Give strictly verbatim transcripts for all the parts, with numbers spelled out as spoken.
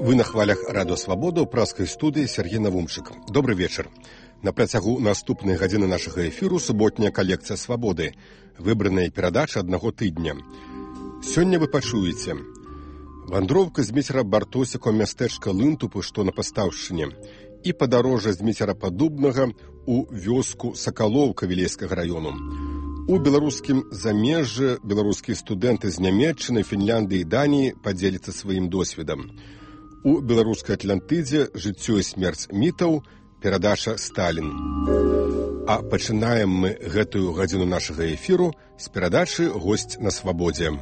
Вы на хвалях Радио Свабода ў праскай студыі Сергей Навумчык. Добры вечар. На працягу наступнай гадзіны нашага эфіру суботняя калекцыя Свабоды. Выбраныя перадачы аднаго тыдня. Сёння вы пачуеце вандроўка з Міцера Бартосіка ў мястэчка Лынтупы, што на Пастаўшчыне, і падарожжа з Міцера Падубнага ў вёску Сакалоўка Вілейскага раёну. У беларускім замежжы беларускія студэнты з Нямецчыны, Фінляндыі і Даніі падзеляцца сваім досведам. У беларускай Атлантыдзе жыццё і смерць мітаў, перадача «Сталін». А пачынаем мы гэтую гадзіну нашага эфіру з перадачы «Госць на свабодзе».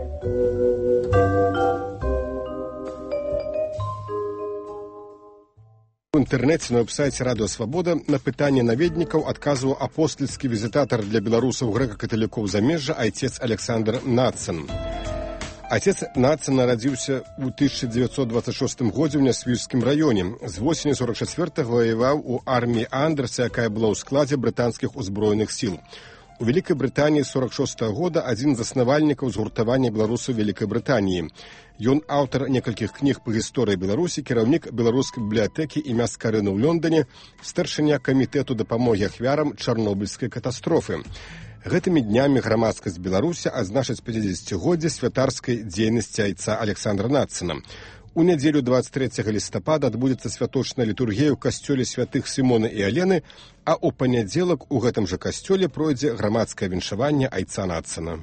У інтэрнэце на вэб-сайце Радио Свабода на пытанне наведнікаў адказваў апостальскі візітатар для беларусаў грэка-каталікоў замежжа айцец Александр Нацэн. Отец Нацэн нарадзіўся ў тысяча дзевяцьсот дваццаць шостым годзе ў Нясвіжскім раёне. З восені сорок чацвёртага ваяваў у арміі Андерса, якая была ў складзе брытанскіх узброеных сіл. У Вялікай Брытаніі сорок шостага года адзін з заснавальнікаў згуртавання беларусаў Вялікай Брытаніі. Ён аўтар некалькіх кніг па гісторыі Беларусі, кіраўнік беларускай бібліятэкі імя Скарыны ў Лондоне, старшыня камітэту дапамогі ахвярам Чарнобыльскай катастрофы. Гэтымі днямі грамадскасць Беларусі адзначыць пяцідзесяцігоддзе святарскай дзейнасці айца Александра Нацэна. У нядзелю дваццаць трэцяга лістапада адбудзецца святочная літургія ў касцёле святых Сімона і Алены, а ў панядзелак у гэтым жа касцёле пройдзе грамадскае віншаванне айца Нацэна.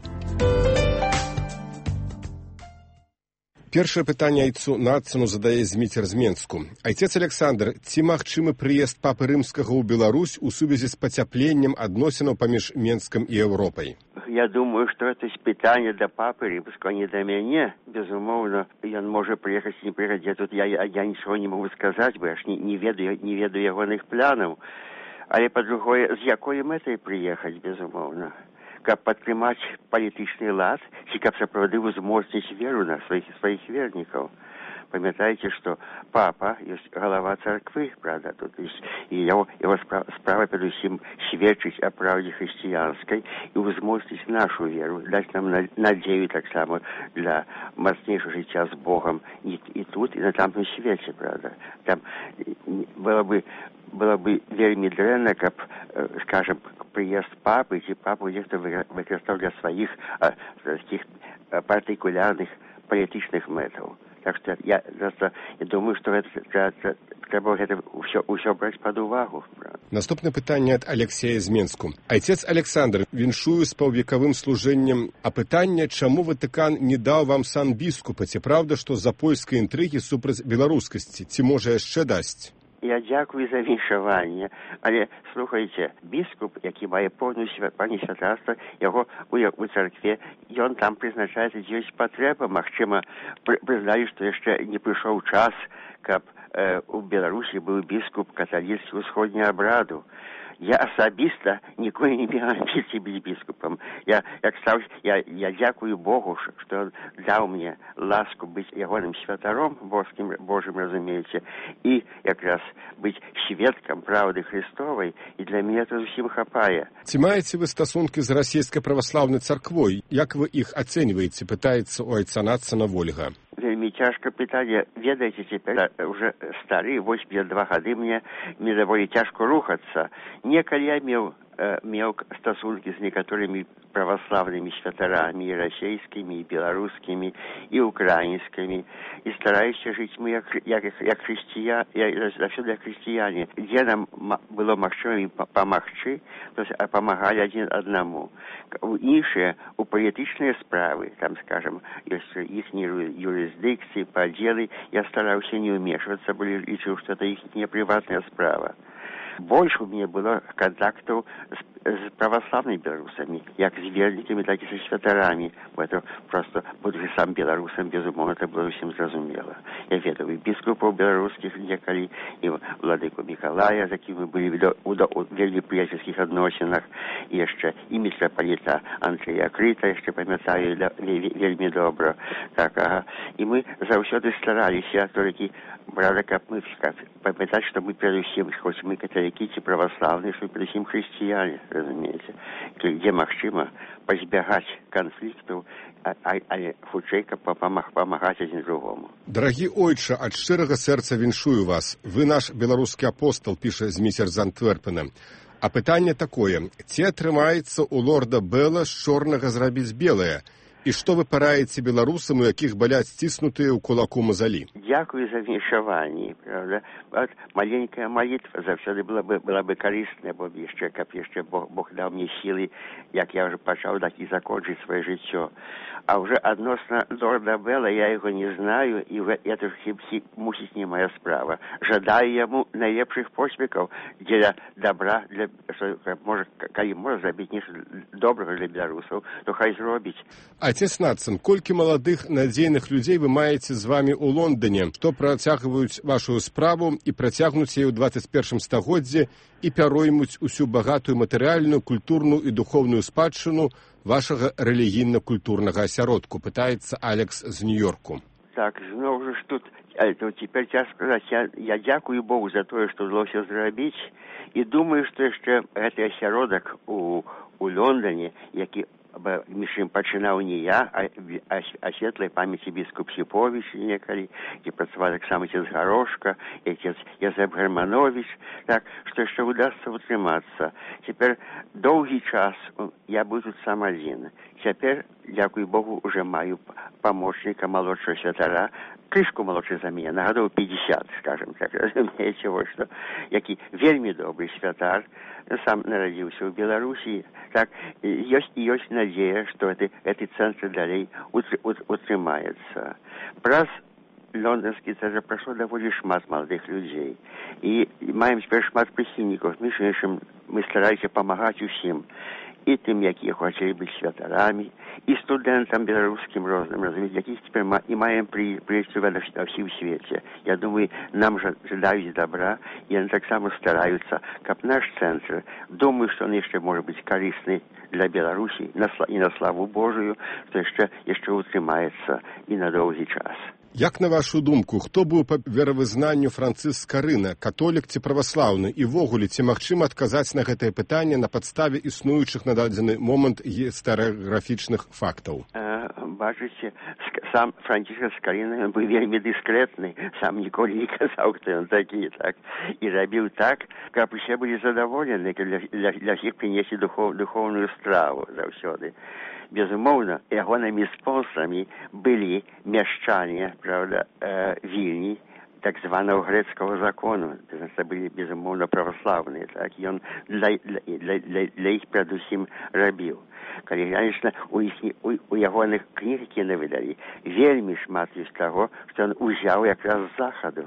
Першае пытанне айцу Нацэну задае Зміцер з Менску. Айцец Александр, ці магчымы прыезд папы рымскага ў Беларусь у сувязі з пацяпленнем адносінаў паміж Менскам і Еўропай? Я думаю, что это питание до папы римского, не до меня. Безумовно, он может приехать, не приехать. Я тут я, я, я ничего не могу сказать, бо я ж не, не ведаю, не ведаю ягоных планов. Але по-другое, з якої метой приехать, безумовно? Каб падтрымаць палітычны лад, ці каб сапраўды узмоцніць веру на сваіх сваіх вернікаў. Памятаеце, што папа ёсць галава царквы, правда, тут ёсць, і яго, яго справа перадусім сведчыць о праўдзе хрысціянскай і узмоцніць нашу веру, даць нам надзею таксама для мацнейшага жыцця з Богом і, і тут, і на тамтым свеце, правда. Там было бы было бы вельмі дрэнна, каб, скажем, прыезд папы, ці папу нехто выкарыстаў для сваіх таких партыкулярных палітычных мэтаў. Так что я просто я думаю, что это, это, трэба гэта ўсё, ўсё браць пад увагу. Наступне пытанне ад Алексея з Менску. Айцец Александр, віншую з паўвекавым служэннем. А пытанне, чаму Ватыкан не даў вам сан біскупа? Ці правда, што за польскай інтрыгі супраць беларускасці? Ці можа яшчэ дасць? Я дзякую за віншаванне, але, слухайце, біскуп, які мае поўную пані святарства, яго у, у царкве, ён там прызначаецца, дзе ёсць патрэба, магчыма, прызналі, што яшчэ не прыйшоў час, каб э, у Беларусі быў біскуп каталіцкі ўсходняга абраду. Я асабіста ніколі не меў амбіцый быць біскупам. Я, як стаў, я, я дзякую Богу, што он даў мне ласку быць ягоным святаром, боскім, Божым, разумееце, і якраз быць сведкам праўды Христовай, і для мяне это зусім хапае. Ці маеце вы стасункі з расійскай праваслаўнай царквой? Як вы іх ацэньваеце, пытаецца у айца Нацэна Вольга? Вельмі цяжка пытанне. Ведаеце, цяпер уже стары, восемьдесят два гады, мне, мне даволі цяжко рухацца. Некалі я меў, э, меў стасункі з некаторымі праваслаўнымі святарамі, і расійскімі, і беларускімі, і украінскімі, і стараюся жыць мы як, як, як хрысціяне, заўсёды як хрысціяне. Дзе нам было магчыма ім памагчы, то есть памагалі адзін аднаму. У іншыя, у палітычныя справы, там, скажем, ёсць іхнія юрисдикции, поделы, я старался не вмешиваться, бо лічыў, что это их не приватная справа. Больше у меня было контактов с, с православными белорусами, как с верниками, так и со святарами. Это просто, будучи сам белорусом, безумовно, это было всем зразумело. Я ведал и біскупов белорусских некалі, и владыку Миколая, з яким мы были в вельмі приятельских отношеннях, и еще и митрополита Андрея Крыта, еще памятаю, вельмі добро. Так, ага. И мы заўсёды старались, только, правда, как мы памятать, что мы перед всем, хоть мы католики, каталікі ці праваслаўныя, што перадусім хрысціяне, разумееце, дзе магчыма пазбягаць канфліктаў, але хутчэй каб памагаць адзін другому. Дарагі ойча, ад шчырага сэрца віншую вас. Вы наш беларускі апостол, піша зміцер з Антверпена. А пытанне такое: ці атрымаецца у лорда Белла з чорнага зрабіць белае? І што вы параеце беларусам, у якіх баляць сціснутыя ў кулаку мазалі? Дзякую за віншаванне, правда. Вот маленькая молитва заўсёды была бы, была бы карысная, бо яшчэ, каб яшчэ Бог, Бог даў мне сілы, як я ўжо пачаў так і закончыць сваё жыццё. А уже адносна лорда Белла я его не знаю, и это мусіць не моя справа. Жадаю яму найлепшых поспехаў для добра, для, можа, калі можа зрабіць нешта добрага для беларусаў, то хай зробіць. Отец Надсен, колькі маладых надзейных людзей вы маеце з вами ў Лондоне, што працягваюць вашу справу і працягнуць яе ў двадцать першым стагоддзі і пяроймуць усю багатую матэрыяльную, культурную і духоўную спадчыну вашага рэлігійна-культурнага асяродку, пытаецца Алекс з Нью-Йорку. Так, зноў жа ж тут, то цяпер цяжка сказаць, я, я дзякую Богу за тое, што ўдалося зрабіць, і думаю, што яшчэ гэты асяродак у, у Лондоне, які між ім пачынаў не я, а, а, а светлай памяці біскуп Сіповіч некалі, які працаваў таксама отец Гарошка, отец Язэп Германович, так, што яшчэ удасца утрымацца. Цяпер доўгі час я быў тут сам адзін. Цяпер, дзякуй Богу, уже маю памочніка малодшага святара, крышку малодшы за мяне, на гадоў пятьдесят, скажем так, разумееце, вось што, які вельмі добры святар, сам нарадзіўся ў Беларусі, так, ёсць і ёсць надзея, што гэты, гэты цэнтр далей утрымаецца. Праз лондонскі цэнтр прайшло даволі шмат маладых людзей, і маем цяпер шмат прыхільнікаў, між іншым, мы стараемся памагаць усім, і тым, якія хочелі быць святарамі, і студэнтам беларускім розным, разумець, якіх цяпер ма, і маем пры, прыйсці на ўсім свеце. Я думаю, нам жадаюць добра, і яны таксама стараюцца, каб наш цэнтр, думаю, што он яшчэ можа быць карысны для Беларусі і на славу Божую, што яшчэ, яшчэ утрымаецца і на доўгі час. Як на вашу думку, хто быў па веравызнанню Францыск Скарына, католік ці праваслаўны, і ввогуле, ці магчыма адказаць на гэтае пытанне на падставе існуючых на дадзены момант гістарыяграфічных фактаў? Э, бачыце, сам Францішка Скарына быў вельмі дыскрэтны, сам ніколі не казаў, хто ён такі, так, і рабіў так, каб усе былі задаволены, для, для, для іх прынесці духов, духоўную страву заўсёды. Безумоўна, ягонымі спонсорамі былі мяшчане, правда, э, Вільні, так званого грецкого закону. Це були, безумовно, православні. Так? І він для, для, для, для їх передусім робив. Коли, звісно, у, у, у ягоних книг, які не видали, вельми шмат із того, що він узяв якраз з Заходу,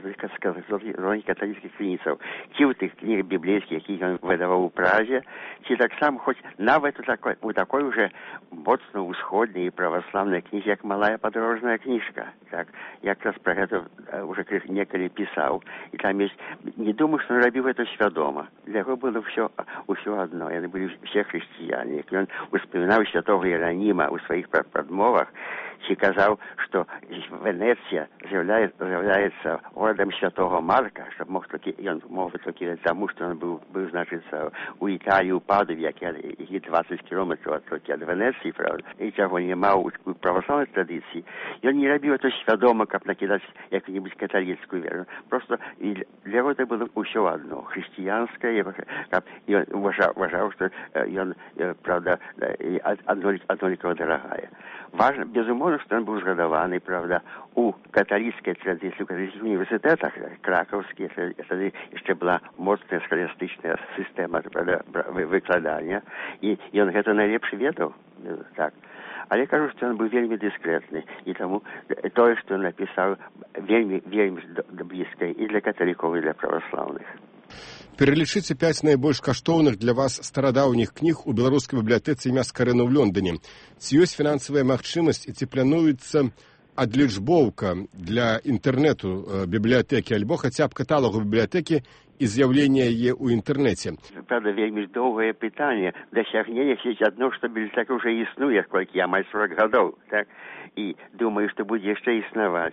різних католицьких книгів. Ті у тих книг біблійських, які він видавав у Празі, ті так само, хоч навіть у такой, у такой вже моцно усходній православній книзі, як «Малая подорожная книжка». Так? Якраз про це вже неколи писал. И там есть, не думаю, что он робил это свядомо. Для него было все, все одно. Это были все христиане. И он вспоминал святого Иеронима у своих подмовах, и сказал, что Венеция является городом святого Марка, чтобы мог только, и он мог только тому, что он был, был значит, у Италии, у Падові, які двадцать километров от, от Венеции, правда, и того не мал у православной традиции. И он не робил это свядомо, как накидать какую-нибудь католическую веру. Просто и для него это было все одно, христианское, и он уважал, уважал что и он, правда, одноликова дорогая. Важно, безумовно, что он был згадаваны, правда, у католицкой традиции, у католических университетах, краковских, это еще была моцная схоластичная система, правда, выкладания, и, и он это найлепше ведал, так. Але я кажу, що він був вельми дискретний, і тому те, що він написав, вельми, вельми близько і для католиків, і для православних. Пералічыце пяць найбольш каштоўных для вас старадаўніх кніг у беларускай бібліятэцы імя Скарына ў Лондоне. Ці ёсць фінансавая магчымасць і ці плануецца адлічбоўка для інтэрнэту бібліятэкі альбо хаця б каталогу бібліятэкі і з'яўлення яе ў інтэрнэце? Правда, вельмі доўгае пытанне. Дасягнення есть адно, што бібліятэка ўжо існуе, колькі амаль сорок гадоў, так? І думаю, што будзе яшчэ існаваць.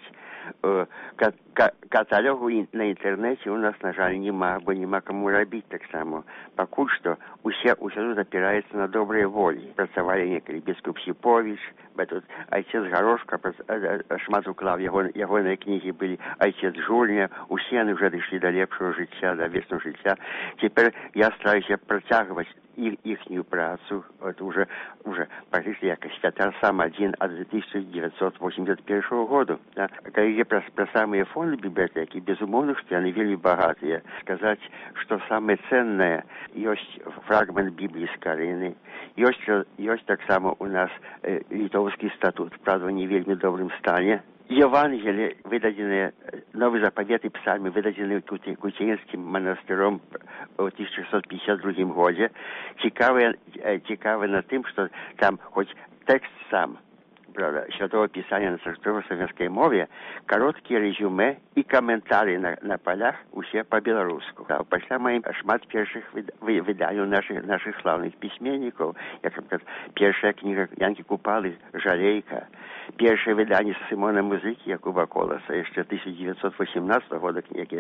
Каталогу на інтэрнэце у нас, на жаль, няма, бо няма каму рабіць таксама. Пакуль што усе ўсё тут апіраецца на добрыя волі. Працавалі некалі біскуп Сіповіч, тут айцец Гарошка шмат уклаў, ягоныя кнігі былі, айцец Жульня, усе яны ўжо дышлі да лепшого жыцця, да вечного жыцця. Цяпер я стараюся працягваць их ихнюю працу, это уже уже практически як святар сам один от тысяча девятьсот восемьдесят первого года. Да? Калі про, про самые фонды библиотеки, безумовно, что они вельмі богатые. Сказать, что самое ценное, есть фрагмент Библии с Карины, есть, есть так само у нас э, литовский статут, правда, не в вельмі добрым стане. Евангелие, выдаденные, новый заповед и псальмы, выдаденные Кутеинским монастырем в тысяча шестьсот пятьдесят другом году, цікавы, цікавы на тем, что там хоть текст сам, правда, Святого Писания на церковно-славянской мове, короткие резюме и комментарии на, на полях усе по-белорусски. Да, пошла моим шмат перших выданий наших, наших славных письменников, как, например, первая книга Янки Купалы «Жалейка», первое выдание Симона Музыки Якуба Колоса, еще тысяча девятьсот восемнадцатого года книги,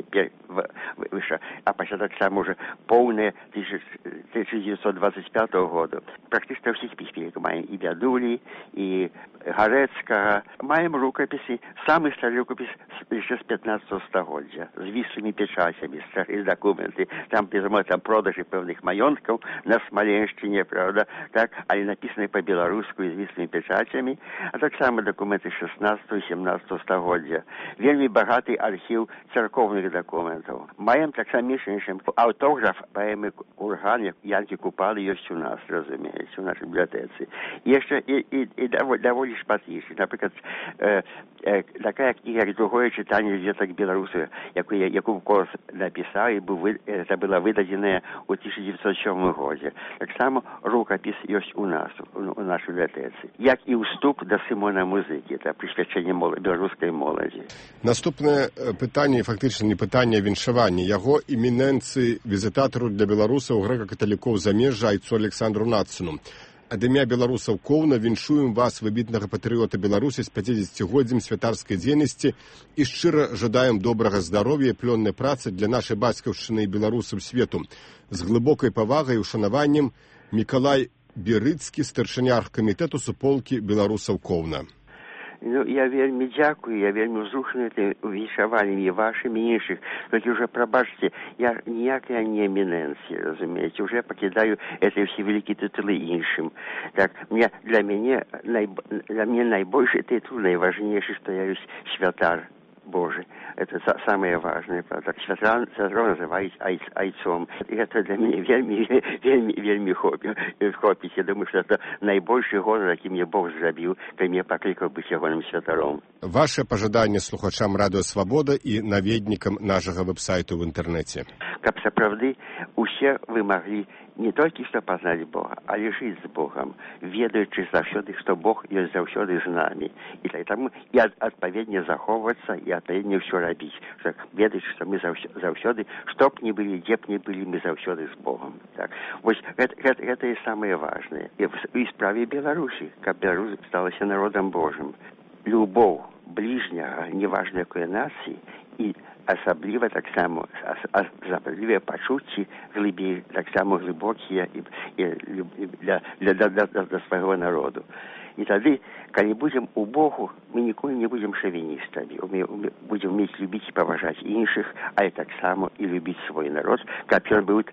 выше, а после так само уже полное тысяча девятьсот двадцать пятого года. Практически во всех письменниках маем и Бядули, и Гарецкого. Маем рукописи, самый старый рукопись еще с пятнадцатого столетия, с вислыми печатями, старые документы. Там, безумовно, там продажи певных маёнтков на Смоленщине, правда, так, они написаны по-белорусски с вислыми печатями, а так само документы шестнадцатого и семнадцатого столетия. Вельми богатый архив церковных документов. Маем так само автограф поэмы Курган Янки Купалы есть у нас, разумеется, в нашей библиотеке. Еще и, и, и довольно шпатейший. Например, э, э, такая книга, как «Другое читание деток белорусов», яку Якуб Колос написал, и был, это было выдадено в тысяча девятьсот седьмом году. Так само рукопись есть у нас, у, у нашей библиотеке. Як и уступ до Симона Музыки, это присвячение мол... белорусской молоді. Наступне питання, фактично не питання, а віншування. Його іміненції візитатору для білорусів греко-католиків заміжжя айцу Александру Нацину. Ад імя беларусаў Коўна віншуем вас, выбітнага патрыёта Беларусі, з пяцідзесяцігоддзям святарскай дзейнасці і шчыра жадаем добрага здароўя і плённай працы для нашай бацькаўшчыны і беларусаў свету. З глыбокай павагай і ушанаваннем Мікалай Берыцкі, старшыня аргкамітэту суполкі беларусаў Коўна. Ну, я вельмі дзякую, я вельмі ўзрушаны тым віншаваннямі вашымі і іншых. Толькі уже, прабачце, я ніякая не эміненція, разумееце, уже пакідаю эти все великие титулы іншым. Так, мне, для мяне, най, для мяне найбольшы титул, найважнейшы, што я ёсць святар Божий. Это самое важное, правда. Святар называюсь айцом. И это для меня вельми, вельми, вельми хобби. хобби. Я думаю, что это наибольший гонор, який мне Бог зробив, коли меня покликав быть ягоным святаром. Ваше пожадание слухачам Радио Свобода и наведникам нашего веб-сайту в интернете. Каб сапраўды усе вы могли не толькі што пазнаць Бога, але жыць з Богом, ведаючы заўсёды, што Бог ёсць заўсёды з намі. І таму і адпаведне захоўвацца, і адпаведне ўсё рабіць. Ведаючы, што мы заўсёды, што б не былі, дзе б не былі, мы заўсёды з Богом. Так. Вось гэта, гэта, гэта і самае важнае. І в справе Беларусі, каб Беларусь сталася народам Божым. Любоў ближняга, неважна якой нацыі, і асабліва так само, асаблівыя пачуцці глыбей, так само глыбокія і, і, для, для, для, для, для свайго народу. І тады, калі будзем у Богу, мы ніколі не будзем шавіністамі. Мы будзем умець любіць і паважаць іншых, але так само і любіць свой народ, каб ён быў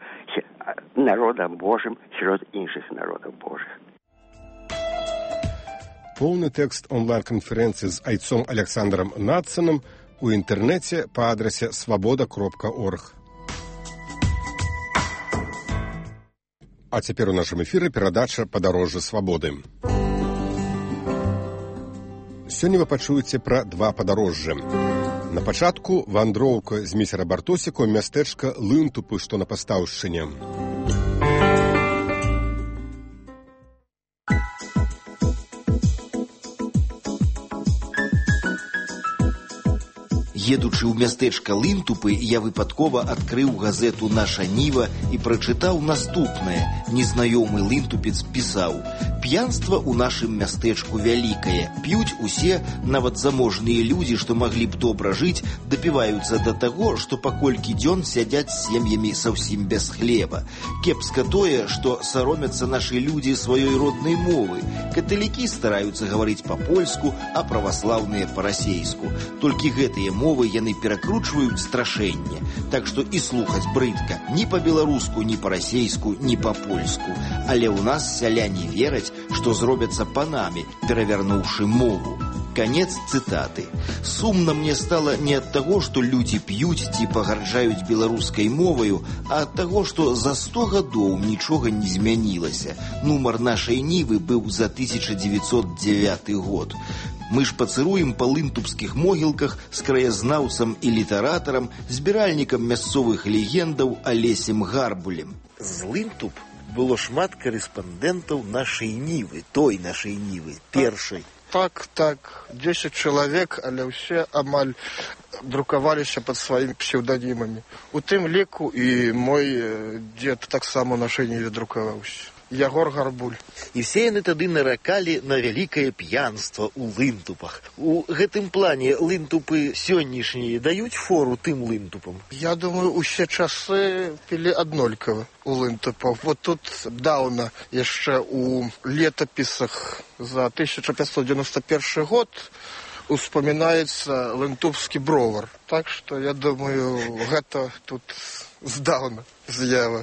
народам Божым сярод іншых народаў Божых. Поўны тэкст онлайн-канферэнцыі з айцом Александром Нацаном у інтэрнэце па адрасе свабода кропка орг. А цяпер у нашым эфіры перадача «Падарожжа свабоды». Сёння вы пачуеце пра два падарожжа. На пачатку вандроўка з місера Бартосіка ў мястэчка Лынтупы, што на Пастаўшчыне. Едучы ў мястэчка Лынтупы, я выпадкова адкрыў газету «Наша Ніва» і прачытаў наступнае. Незнаёмы лынтупец пісаў: «П'янства ў нашым мястэчку вялікае. П'юць усе, нават заможныя людзі, што маглі б добра жыць, дапіваюцца да таго, што паколькі дзён сядзяць з сем'ямі заўсім без хлеба. Кепска тое, што саромяцца нашы людзі сваёй роднай мовы. Каталікі стараюцца гаварыць па-польску, а праваслаўныя па-расейску. Толькі гэтыя мовы яны перакручваюць страшэнне. Так што і слухаць брыдка ні па-беларуску, ні па-расейску, ні па-польску. Але ў нас сяляне вераць, што зробяцца панамі, перавярнуўшы мову». Конец цитаты. Сумно мне стало не от того, что люди пьют ці пагарджаюць беларускай моваю, а от того, что за сто гадоў нічога не змянілася. Нумар нашай Нівы быў за тысяча девятьсот девятый год. Мы ж пацыруем па лынтупскіх могілках з краязнаўцам і літаратарам, збіральнікам мясцовых легендаў Алесем Гарбулем. З Лынтуп было шмат корэспандэнтаў нашай Нівы, той нашай Нівы, першай. Так, так, десять человек, але ўсе амаль друкаваліся пад сваімі псевданімамі. У тым ліку і мой дзед таксама на нашай Ніве друкаваўся. Ягор Гарбуль. І все яны тады наракалі на вялікае п'янства ў Лынтупах. У гэтым плане Лынтупы сённяшнія даюць фору тым Лынтупам? Я думаю, усе часы пілі аднолькава у Лынтупаў. Вот тут даўна яшчэ у летапісах за тысяча пятьсот девяносто первый год успамінаецца лынтупскі бровар. Так што, я думаю, гэта тут здаўна з'ява.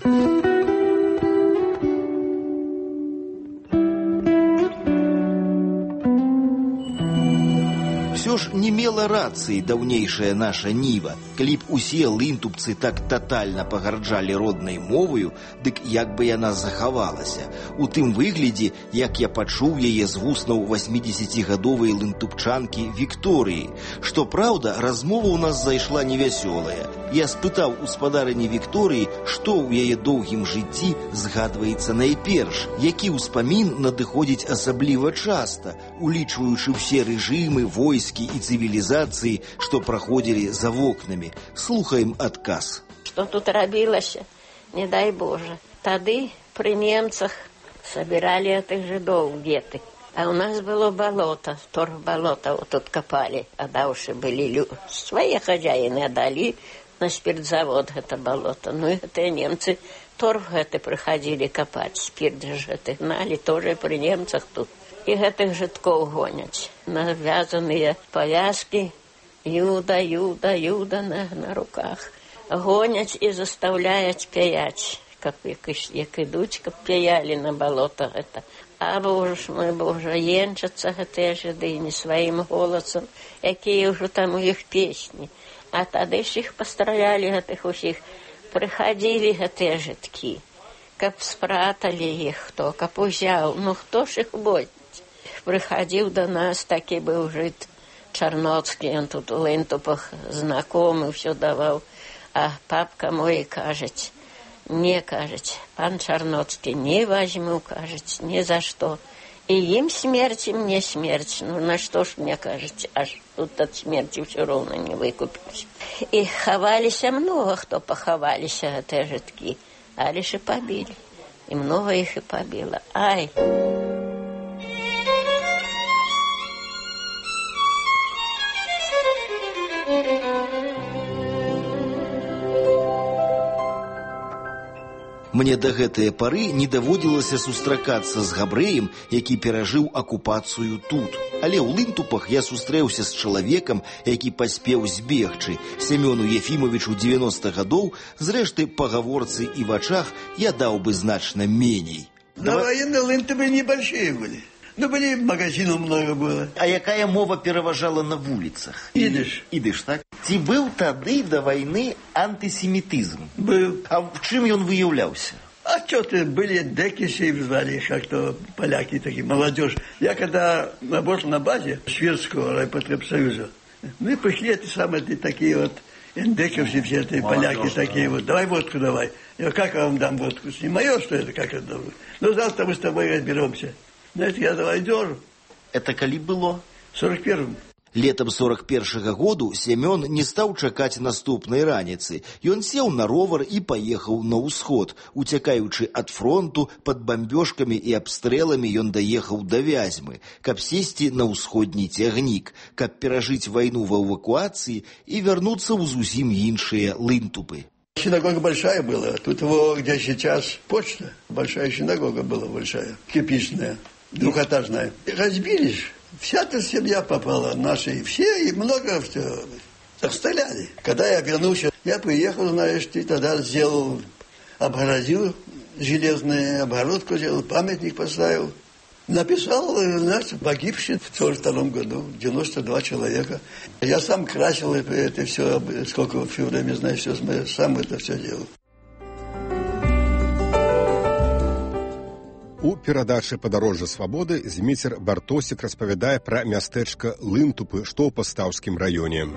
Все ж не мела рацыі даўнейшая наша Ніва. Калі б усе лынтупцы так татальна пагарджалі роднай моваю, дык як бы яна захавалася. У тым выглядзе, як я пачуў яе з вуснаў восьмідзесяцігадовай лынтупчанкі Вікторыі. Што праўда, размова ў нас зайшла невясёлая. Я спытаў у спадарыні Вікторыі, што ў яе доўгім жыцці згадваецца найперш, які ўспамін надыходзіць асабліва часта, улічваючы ўсе рэжымы, войскі і цывілізацыі, што праходзілі за вокнамі. Слухаем адказ. Што тут рабілася, не дай Боже. Тады пры немцах сабіралі тых жыдоў геты. А ў нас было балота, торф балота тут капалі, адаўшы былі люди. Свае хазяіны адалі на спіртзавод гэта балота. Ну і гэтыя немцы торф гэты прыхадзілі капаць, спірт ж гэты гналі, тоже пры немцах тут. І гэтых жыткоў гоняць. Навязаныя павязкі, юда, юда, юда на, на руках. Гоняць і застаўляюць пяяць, каб як, як ідуць, каб пяялі на балота гэта. А Боже ж мой, Боже, енчацца гэтыя жыды не сваім голасам, якія ўжо там у іх песні. А тады ж іх пастралялі гэтых усіх. Прыхадзілі гэтыя жыткі, каб спраталі іх хто, каб узяў. Ну хто ж іх бойць? Прыхадзіў да нас, такі быў жыт Чарноцкі, ён тут у Лынтупах знакомы, ўсё даваў. А папка мой кажаць, не, кажаць, пан Чарноцкі, не возьму, кажаць, ні за што. І ім смерць, і мне смерць. Ну на што ж мне кажаць, аж тут ад смерці ўсё роўна не выкупіўся. І хаваліся многа, хто пахаваліся гэтыя жыткі, але ж і пабілі. І многа іх і пабіла. Ай! Мне да гэтае пары не даводзілася сустракацца з габрэем, які перажыў акупацыю тут. Але ў Лынтупах я сустрэўся з чалавекам, які паспеў збегчы. Семёну Ефімовичу девяносто гадоў, зрэшты, па гаворцы і вачах я даў бы значна меней. На войны Лынтупы небольшие были. Ну, были, магазинов много было. А якая мова пераважала на вуліцах? Ідыш. Ідыш, так? Ці быў тады да вайны антысемітызм? Был. А в чым ён выяўляўся? А что ты, были декиши, звали, как-то поляки такие, молодежь. Я когда работал на базе Шведского райпотребсоюза, мы пришли, эти самые такие вот декиши, все эти поляки такие вот, давай водку давай. Я как я вам дам водку? Не мое, что это, как это? Ну, завтра мы с тобой разберемся. Знаете, я давай держу. Это коли было? В сорок первом. Летам сорок першага году Семён не стаў чакаць наступнай раніцы. Ён сеў на ровар і паехаў на ўсход. Уцякаючы ад фронту, пад бамбёжкамі і абстрэламі ён даехаў да Вязьмы, каб сесці на ўсходні цягнік, каб перажыць вайну ва эвакуацыі і вярнуцца ў зусім іншыя Лынтупы. Синагога большая была. Тут его, где сейчас почта, большая синагога была большая, кирпичная, двухэтажная. Разбились. Вся эта семья попала, наши все, и много все. Стреляли. Когда я вернулся, я приехал, знаешь, ты тогда сделал, обгородил железную обгородку, сделал, памятник поставил. Написал, знаешь, погибший в сорок втором году, девяносто два человека. Я сам красил это все, сколько все время, знаешь, все, сам это все делал. У перадачы «Падарожжа свабоды» Зміцер Бартосік распавядае пра мястэчка Лынтупы, што ў Пастаўскім раёне.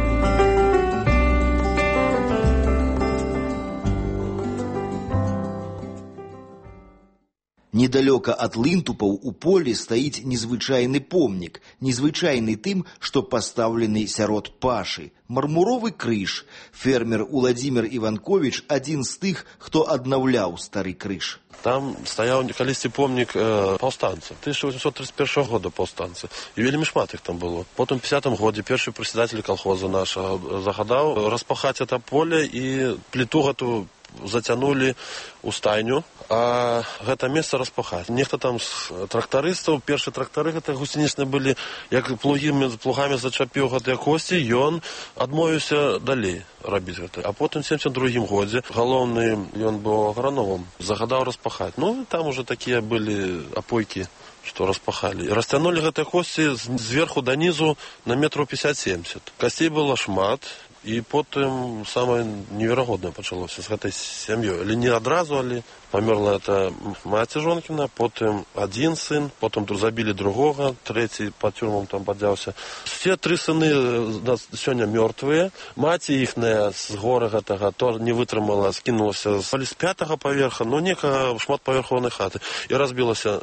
Недалёка ад Лынтупаў у полі стаіць незвычайны помнік, незвычайны тым, што пастаўлены сярод пашы. Мармуровы крыж. Фермер Уладзімір Іванковіч адзін з тых, хто аднаўляў стары крыж. Там стаяў калісьці помнік э, паўстанца, тысяча восемьсот тридцать первого года паўстанцы. І вельмі шмат іх там было. Потым у пятидесятым годзе першы прадседатель колхоза нашага загадаў распахаць это поле і пліту гэту зацянулі ў стайню, а гэта месца распахаць. Нехта там з трактарыстаў, першыя трактары гэта гусенічныя былі, як плугамі, плугамі зачапіў гэтыя косці, ён адмовіўся далей рабіць гэта. А потым у семьдесят другім годзе галоўны, ён быў аграномам, загадаў распахаць. Ну, там уже такія былі апойкі, што распахалі. І расцянулі гэтыя косці зверху да нізу на метраў пятьдесят семьдесят. Касцей было шмат, і потым самае неверагоднае пачалося з гэтай сям'ёй. Але не адразу, але памерла это маці жонкіна, потым адзін сын, потым забілі другога, трэці па тюрмам там падзяўся. Все тры сыны сёння мёртвыя. Маці іхная з гора гэтага то не вытрымала, скінулася з пятага паверха, ну некага шматпавярхоўнай хаты і разбілася.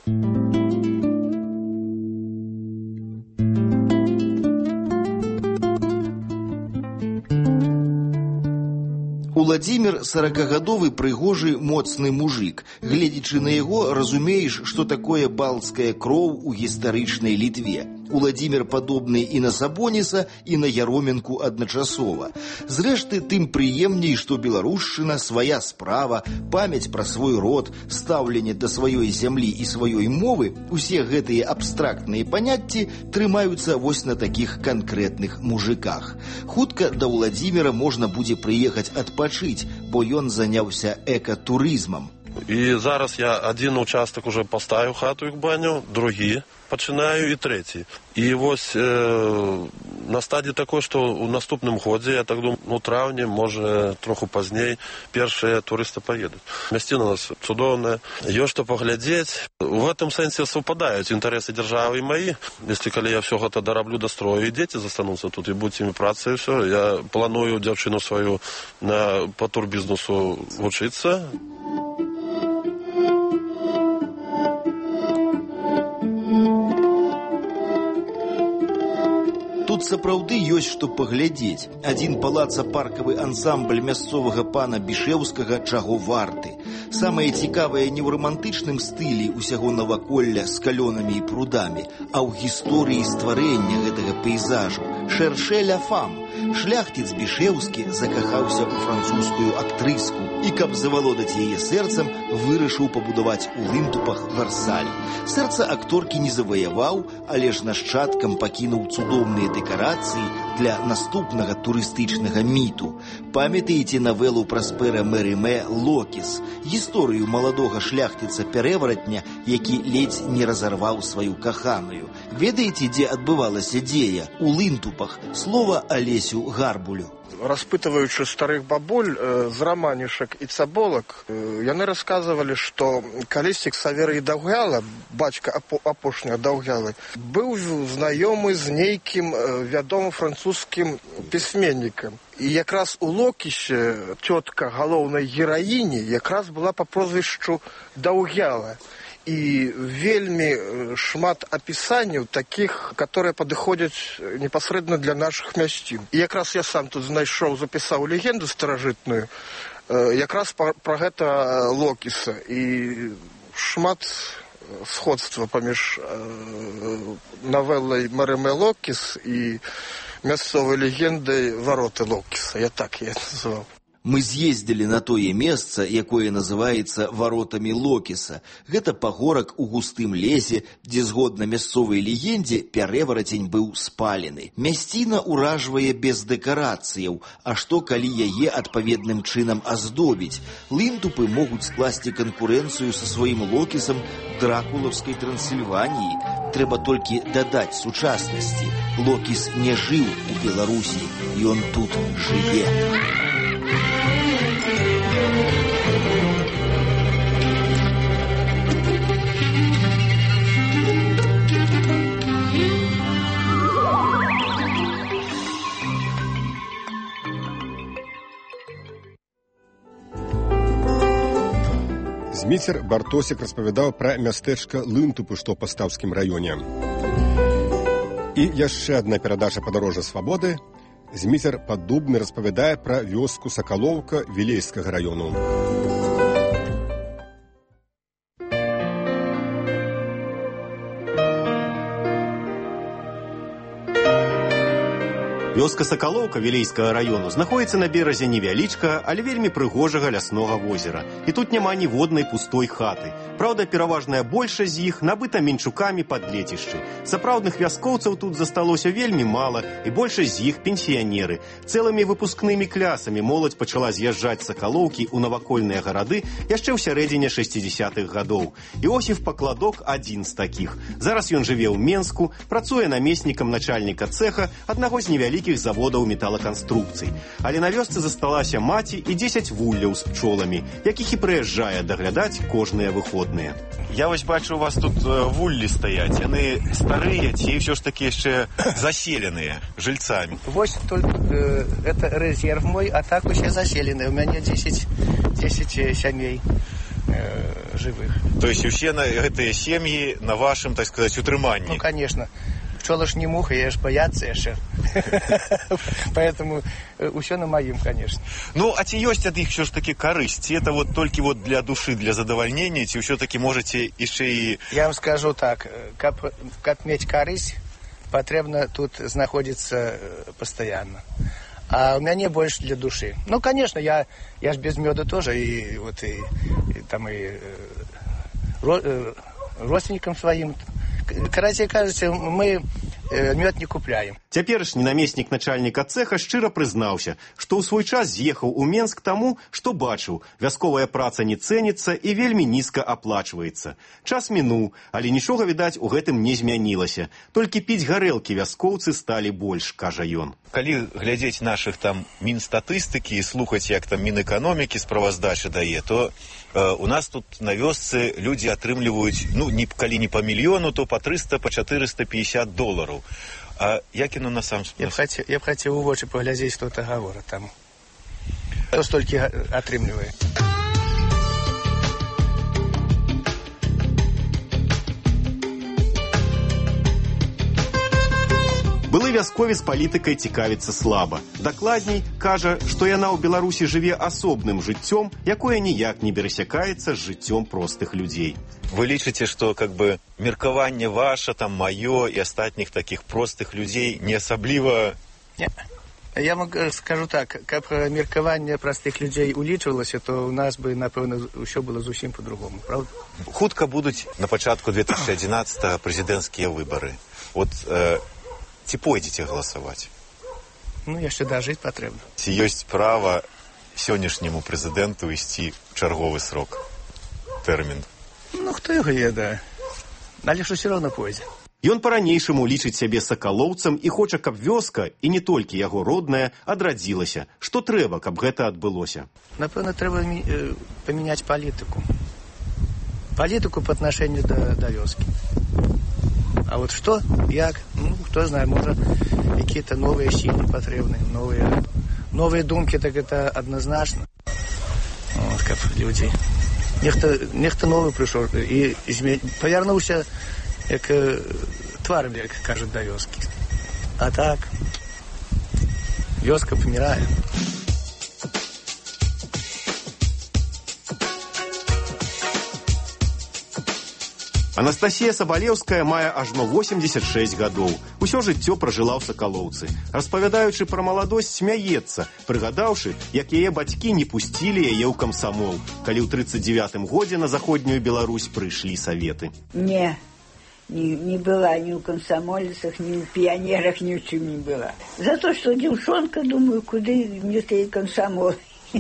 Уладзімір саракагадовы прыгожы моцны мужик. Гледзячы на яго, разумееш, што такое балцкая кроў у гістарычнай Літве. Уладзімір падобны і на Сабоніса, і на Яроменку адначасова. Зрэшты, тым прыемней, што беларушчына, свая справа, памяць пра свой род, стаўленне да сваёй зямлі і сваёй мовы, усе гэтыя абстрактныя паняцці трымаюцца вось на такіх канкрэтных мужиках. Хутка да Уладзіміра можна будзе прыехаць адпачыць, бо ён заняўся экатурызмам. І зараз я адзін участак уже паставіў хату і баню, другі пачынаю і трэці. І вось э, на стадіі такой, што ў наступным годзе, я так думаю, у траўні, можа, троху пазней, першыя турысты паедуць. Мясціна у нас цудоўная, ёсць што паглядзець. У гэтым сэнсе супадаюць інтарэсы дзяржавы і маі. Если калі я ўсё гэта дараблю, дастрою, і дзеці застануцца тут, і будуць імі працы, і ўсё. Я планую дзяўчыну сваю на, па турбізнесу вучыцца. Тут сапраўды ёсць што паглядзець. Адзін палаца-паркавы ансамбль мясцовага пана Бішэўскага чаго варты. Самае цікавае не ў рамантычным стылі ўсяго наваколля з калёнамі і прудамі, а ў гісторыі стварэння гэтага пейзажу. Шэршэ ля фам. Шляхціц Бішэўскі закахаўся ў французскую актрыску і, каб завалодаць яе сэрцам, вырашыў пабудаваць у Лынтупах Варсаль. Сэрца акторкі не заваяваў, але ж нашчадкам пакінуў цудоўныя дэкарацыі для наступнага турыстычнага міту. Памятаеце навелу Праспера Мерымэ «Локіс», гісторыю маладога шляхціца-перэваратня, які ледзь не разарваў сваю каханую. Ведаеце, дзе адбывалася дзея? У Лынтупах. Слова Алесю Гарбулю. Распытываючы старых бабуль э, з раманішак і цаболак, э, яны расказвалі, што калісьці Ксаверый Даўгяла, бацька апо, апошняга Даўгялы, быў знаёмы з нейкім э, вядомым французскім пісьменнікам. І якраз у Локісе цётка галоўнай гераіні якраз была па прозвішчу Даўгяла. і вельмі шмат апісанняў такіх, которые падыходзяць непасрэдна для нашых мясцін. І якраз я сам тут знайшоў, запісаў легенду старажытную, якраз пра гэта Локіса. І шмат сходства паміж навелай Марэмы Локіс і мясцовай легендай Вароты Локіса. Я так я называў. Мы з'ездзілі на тое месца, якое называецца варотамі Локіса. Гэта пагорак у густым лесе, дзе, згодна мясцовай легендзе, пярэварацень быў спалены. Мясціна ўражвае без дэкарацыяў, а што калі яе адпаведным чынам аздобіць? Лынтупы могуць скласці канкурэнцыю са сваім Локісам дракулаўскай Трансільваніі. Трэба толькі дадаць сучаснасці. Локіс не жыў у Беларусі, ён тут жыве. Зміцер Бартосік распавядаў пра мястэчка Лынтупы, што ў Пастаўскім раёне. І яшчэ адна перадача падарожжа свабоды. Зміцер Паддубны распавядае пра вёску Сакалоўка Вілейскага раёну. Вёска Сакалоўка Вілейскага раёну знаходзіцца на беразе невялічкага, але вельмі прыгожага ляснога возера. І тут няма ніводнай пустой хаты. Праўда, пераважная большасць з іх набыта мінчукамі пад лецішчы. Сапраўдных вяскоўцаў тут засталося вельмі мала, і большасць з іх пенсіянеры. Цэлымі выпускнымі клясамі моладзь пачала з'язджаць з Сакалоўкі ў навакольныя гарады яшчэ ў сярэдзіне шэсцідзесятых гадоў. Іосіф Пакладок адзін з такіх. Зараз ён жыве ў Менску, працуе намеснікам начальніка цэха аднаго з невялікіх заводаў металаканструкцый. Але на вёсцы засталася маці і дзесяць вулляў з пчоламі, якіх і прыязджае даглядаць кожныя выходныя. Я вось бачу, у вас тут вуллі стаяць. Яны старыя ці ўсё ж такі яшчэ заселеныя жильцамі? Вось только э, это резерв мой, а так усе заселеныя. У мяне дзесяць сямей э, живых. То есть усе на гэтыя сем'і на вашым, так сказать, утрыманні? Ну, конечно. Пчола ж не муха, я ж бояться яшчэ. Поэтому ўсё на маім, конечно. Ну, а ці ёсць ад іх ўсё ж такі карысць? Ці это вот толькі вот для душы, для задавальнення, ці ўсё-такі можаце яшчэ і... Я вам скажу так, каб, каб мець карысць, патрэбна тут знаходзіцца пастаянна. А у мяне больш для душы. Ну, конечно, я, я ж без мёду тоже, и вот и, и там и ро, родственникам своим. Карацей кажучи, мы мёд не купляем. Цяперашні намеснік начальніка цэха шчыра прызнаўся, што ў свой час з'ехаў у Менск таму, што бачыў, вясковая праца не цэніцца і вельмі нізка аплачваецца. Час мінуў, але нічога, відаць, у гэтым не змянілася. Толькі піць гарэлкі вяскоўцы сталі больш, кажа ён. Калі глядзець нашых там мінстатыстыкі і слухаць, як там Мінэканомікі справаздачы дае, то э, у нас тут на вёсцы людзі атрымліваюць, ну, не, калі не па мільёну, то па трыста, па чатырыста пятьдесят долараў. А як яно на сам... Я б хацеў, я б хацеў у вочы паглядзець, што гэта гавора там. Хто столькі атрымлівае? Былы вясковец палітыкай цікавіцца слаба. Дакладней, кажа, што яна ў Беларусі жыве асобным жыццём, якое ніяк не перасякаецца з жыццём простых людзей. Вы лічыце, што как бы меркаванне ваше, там маё і астатніх такіх простых людзей не асабліва... Не. Я вам скажу так, каб меркаванне простых людзей улічвалася, то у нас бы, напэўна, ўсё было зусім по-другому, правда? Хутка будуць на пачатку две тысячи одиннадцатого прэзідэнцкія выбары. Вот... Э, ці пойдзеце галасаваць? Ну, яшчэ дажыць патрэбна. Ці ёсць права сённяшняму прэзідэнту ісці чарговы срок, тэрмін? Ну, хто яго ведае? Але ж усё роўна пойдзе. Ён па-ранейшаму лічыць сябе сакалоўцам і хоча, каб вёска, і не толькі яго родная, адрадзілася. Што трэба, каб гэта адбылося? Напэўна, трэба э, памяняць палітыку. Палітыку па аднашэнню да, да вёскі. А вот что, як, ну, кто знает, может, какие-то новые силы потребны, новые, новые думки, так это однозначно. Вот, как люди нехта, нехта новый пришел и измен... повернулся, как э, тваром, как кажут, до вёски. А так, вёска помирает. Анастасія Сабалеўская мае ажно восемьдесят шесть гадоў. Усё жыццё пражыла ў Сакалоўцы. Распавядаючы пра маладосць, смяецца, прыгадаўшы, як яе бацькі не пусцілі яе ў камсамол, калі ў тридцать девятым годзе на заходнюю Беларусь прыйшлі саветы. Не, не, не была ни у комсомольцах, ни у пионерах, ни у чем не была. За то, что девчонка, думаю, куда мне ты комсомол.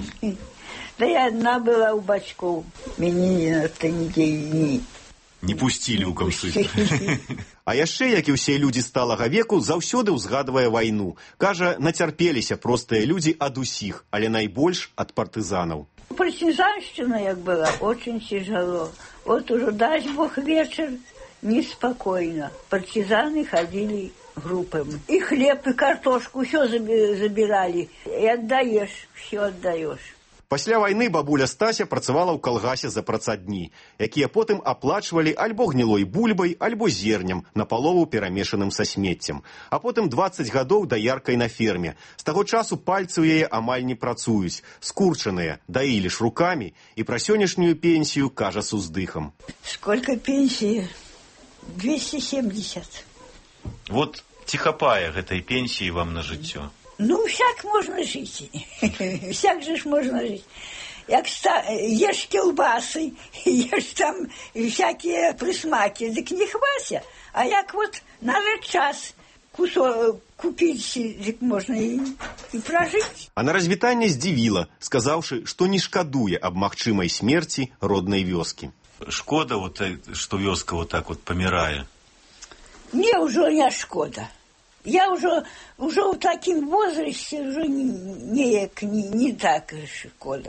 Да я одна была у бацькоў. Мяне на-то нідзе не... Не пусцілі ў камсы. А яшчэ, як і ўсе людзі сталага веку, заўсёды ўзгадвае вайну. Кажа, нацярпеліся простыя людзі ад усіх, але найбольш ад партызанаў. Партизанщина, як была, очень тяжело. Вот уже, дай Бог, вечер, неспокойно. Партизаны ходили группами. И хлеб, и картошку, все забирали. И отдаешь, все отдаешь. Пасля вайны бабуля Стася працавала ў калгасе за працадні, якія потым аплачвалі альбо гнілой бульбай, альбо зернем, напалову перамешаным са смеццем. А потым двадцать гадоў даяркай на ферме. З таго часу пальцы ў яе амаль не працуюць, скурчаныя, даілі ж рукамі, і пра сённяшнюю пенсію кажа с уздыхам. Сколько пенсии? двести семьдесят. Вот ці хапае гэтай пенсіі вам на жыццё? Ну, всяк можно жить. Всяк же ж можно жить. Як ста... ешь колбасы, ешь там всякие присмаки, так не хвася. А як вот надо час кусок купить, так можно и, и прожить. А на развітанне здзівіла, сказаўшы, што не шкадуе аб магчымай смерці роднай вёскі. Шкода, вот, што вёска вот так вот памірае? Мне уже не шкода. Я уже, уже в таком возрасте уже не, не, не, не так шкода.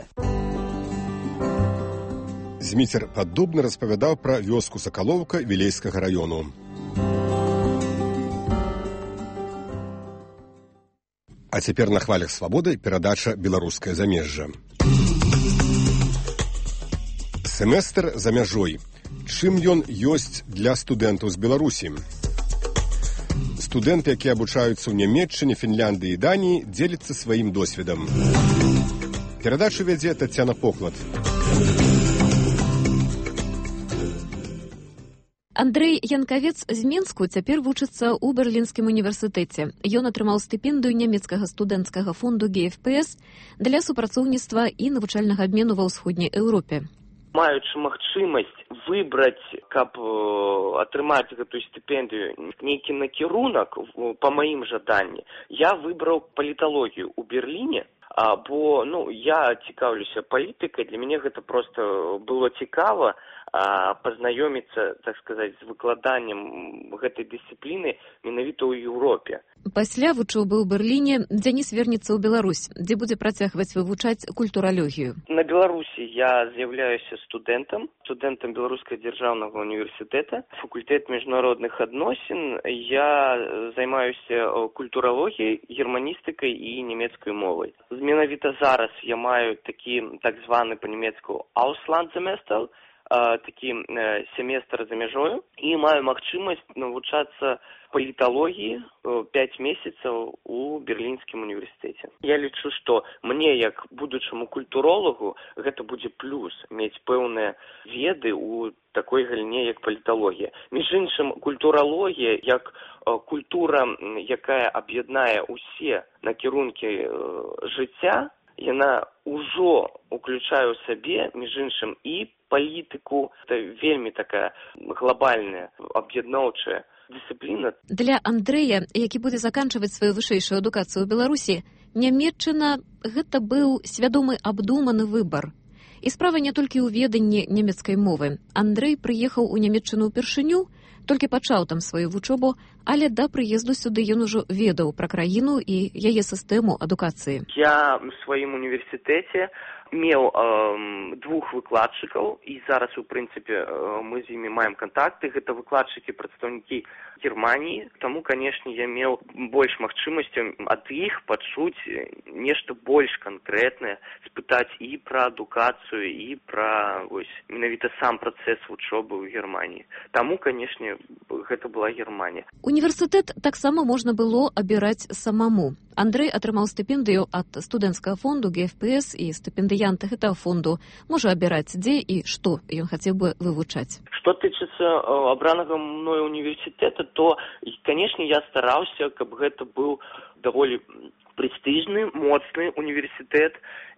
Зміцер Паддубны распавядаў пра вёску Сакалоўка Вілейскага раёну. А цяпер на хвалях свабоды перадача «Беларускае замежжа». Семестр за мяжой. Чым ён ёсць для студэнтаў з Беларусі? Студэнты, якія абучаюцца ў Нямецчыне, Фінляндыі і Даніі, дзеляцца сваім досведам. Перадачу вядзе Тацяна Поклад. Андрэй Янкавец з Менску цяпер вучыцца ў Берлінскім універсітэце. Ён атрымаў стыпендыю нямецкага студэнцкага фонду ге эф пэ эс для супрацоўніцтва і навучальнага абмену ва ўсходняй Еўропе. Маючы магчымасць выбраць, каб атрымаць гэтую стыпендыю, нейкі накірунак па маім жаданні, я выбраў паліталогію ў Берліне, бо ну, я цікаўлюся палітыкай, для мяне гэта проста было цікава пазнаёміцца, так сказаць, з выкладаннем гэтай дысцыпліны менавіта ў Еўропе. Пасля вучобы ў Берліне Дзяніс вернецца ў Беларусь, дзе будзе працягваць вывучаць культуралогію. На Беларусі я з'яўляюся студэнтам, студэнтам Беларускага дзяржаўнага універсітэта, факультэт міжнародных адносін. Я займаюся культуралогіяй, германістыкай і нямецкай мовай. Менавіта зараз я маю такі так званы па-нямецку Auslandssemester, такі семестр за мяжою, і маю магчымасць навучацца паліталогіі пяць месяцаў у Берлінскім універсітэце. Я лічу, што мне, як будучаму культуролагу, гэта будзе плюс мець пэўныя веды ў такой галіне, як паліталогія. Між іншым, культуралогія, як культура, якая аб'яднае ўсе накірункі жыцця, яна ўжо уключае ў сабе, між іншым, і палітыку. Это вельмі такая глобальная, аб'ядноўчая дысцыпліна. Для Андрэя, які будзе заканчваць сваю вышэйшую адукацыю ў Беларусі, Нямецчына гэта быў свядомы абдуманы выбар. І справа не толькі ў веданні нямецкай мовы. Андрэй прыехаў у Нямецчыну ўпершыню, толькі пачаў там сваю вучобу, але да прыезду сюды ён ужо ведаў пра краіну і яе сістэму адукацыі. Я ў сваім універсітэце меў э, двух выкладчыкаў, і зараз, у прынцыпе, э, мы з імі маем кантакты. Гэта выкладчыкі, прадстаўнікі Германіі. Таму, канешне, я меў больш магчымасцяў ад іх пачуць нешта больш канкрэтнае, спытаць і пра адукацыю, і пра вось, вось менавіта сам працэс вучобы ў Германіі. Таму, канешне, гэта была Германія. Універсітэт таксама можна было абіраць самому. Андрэй атрымаў стыпендыю ад студэнцкага фонду гэ эф пэ эс, і стыпендыянт гэтага фонду можа абіраць, дзе і што ён хацеў бы вывучаць. Што тычыцца абранага мною універсітэта, то, канешне, я стараўся, каб гэта быў даволі прэстыжны, моцны універсітэт,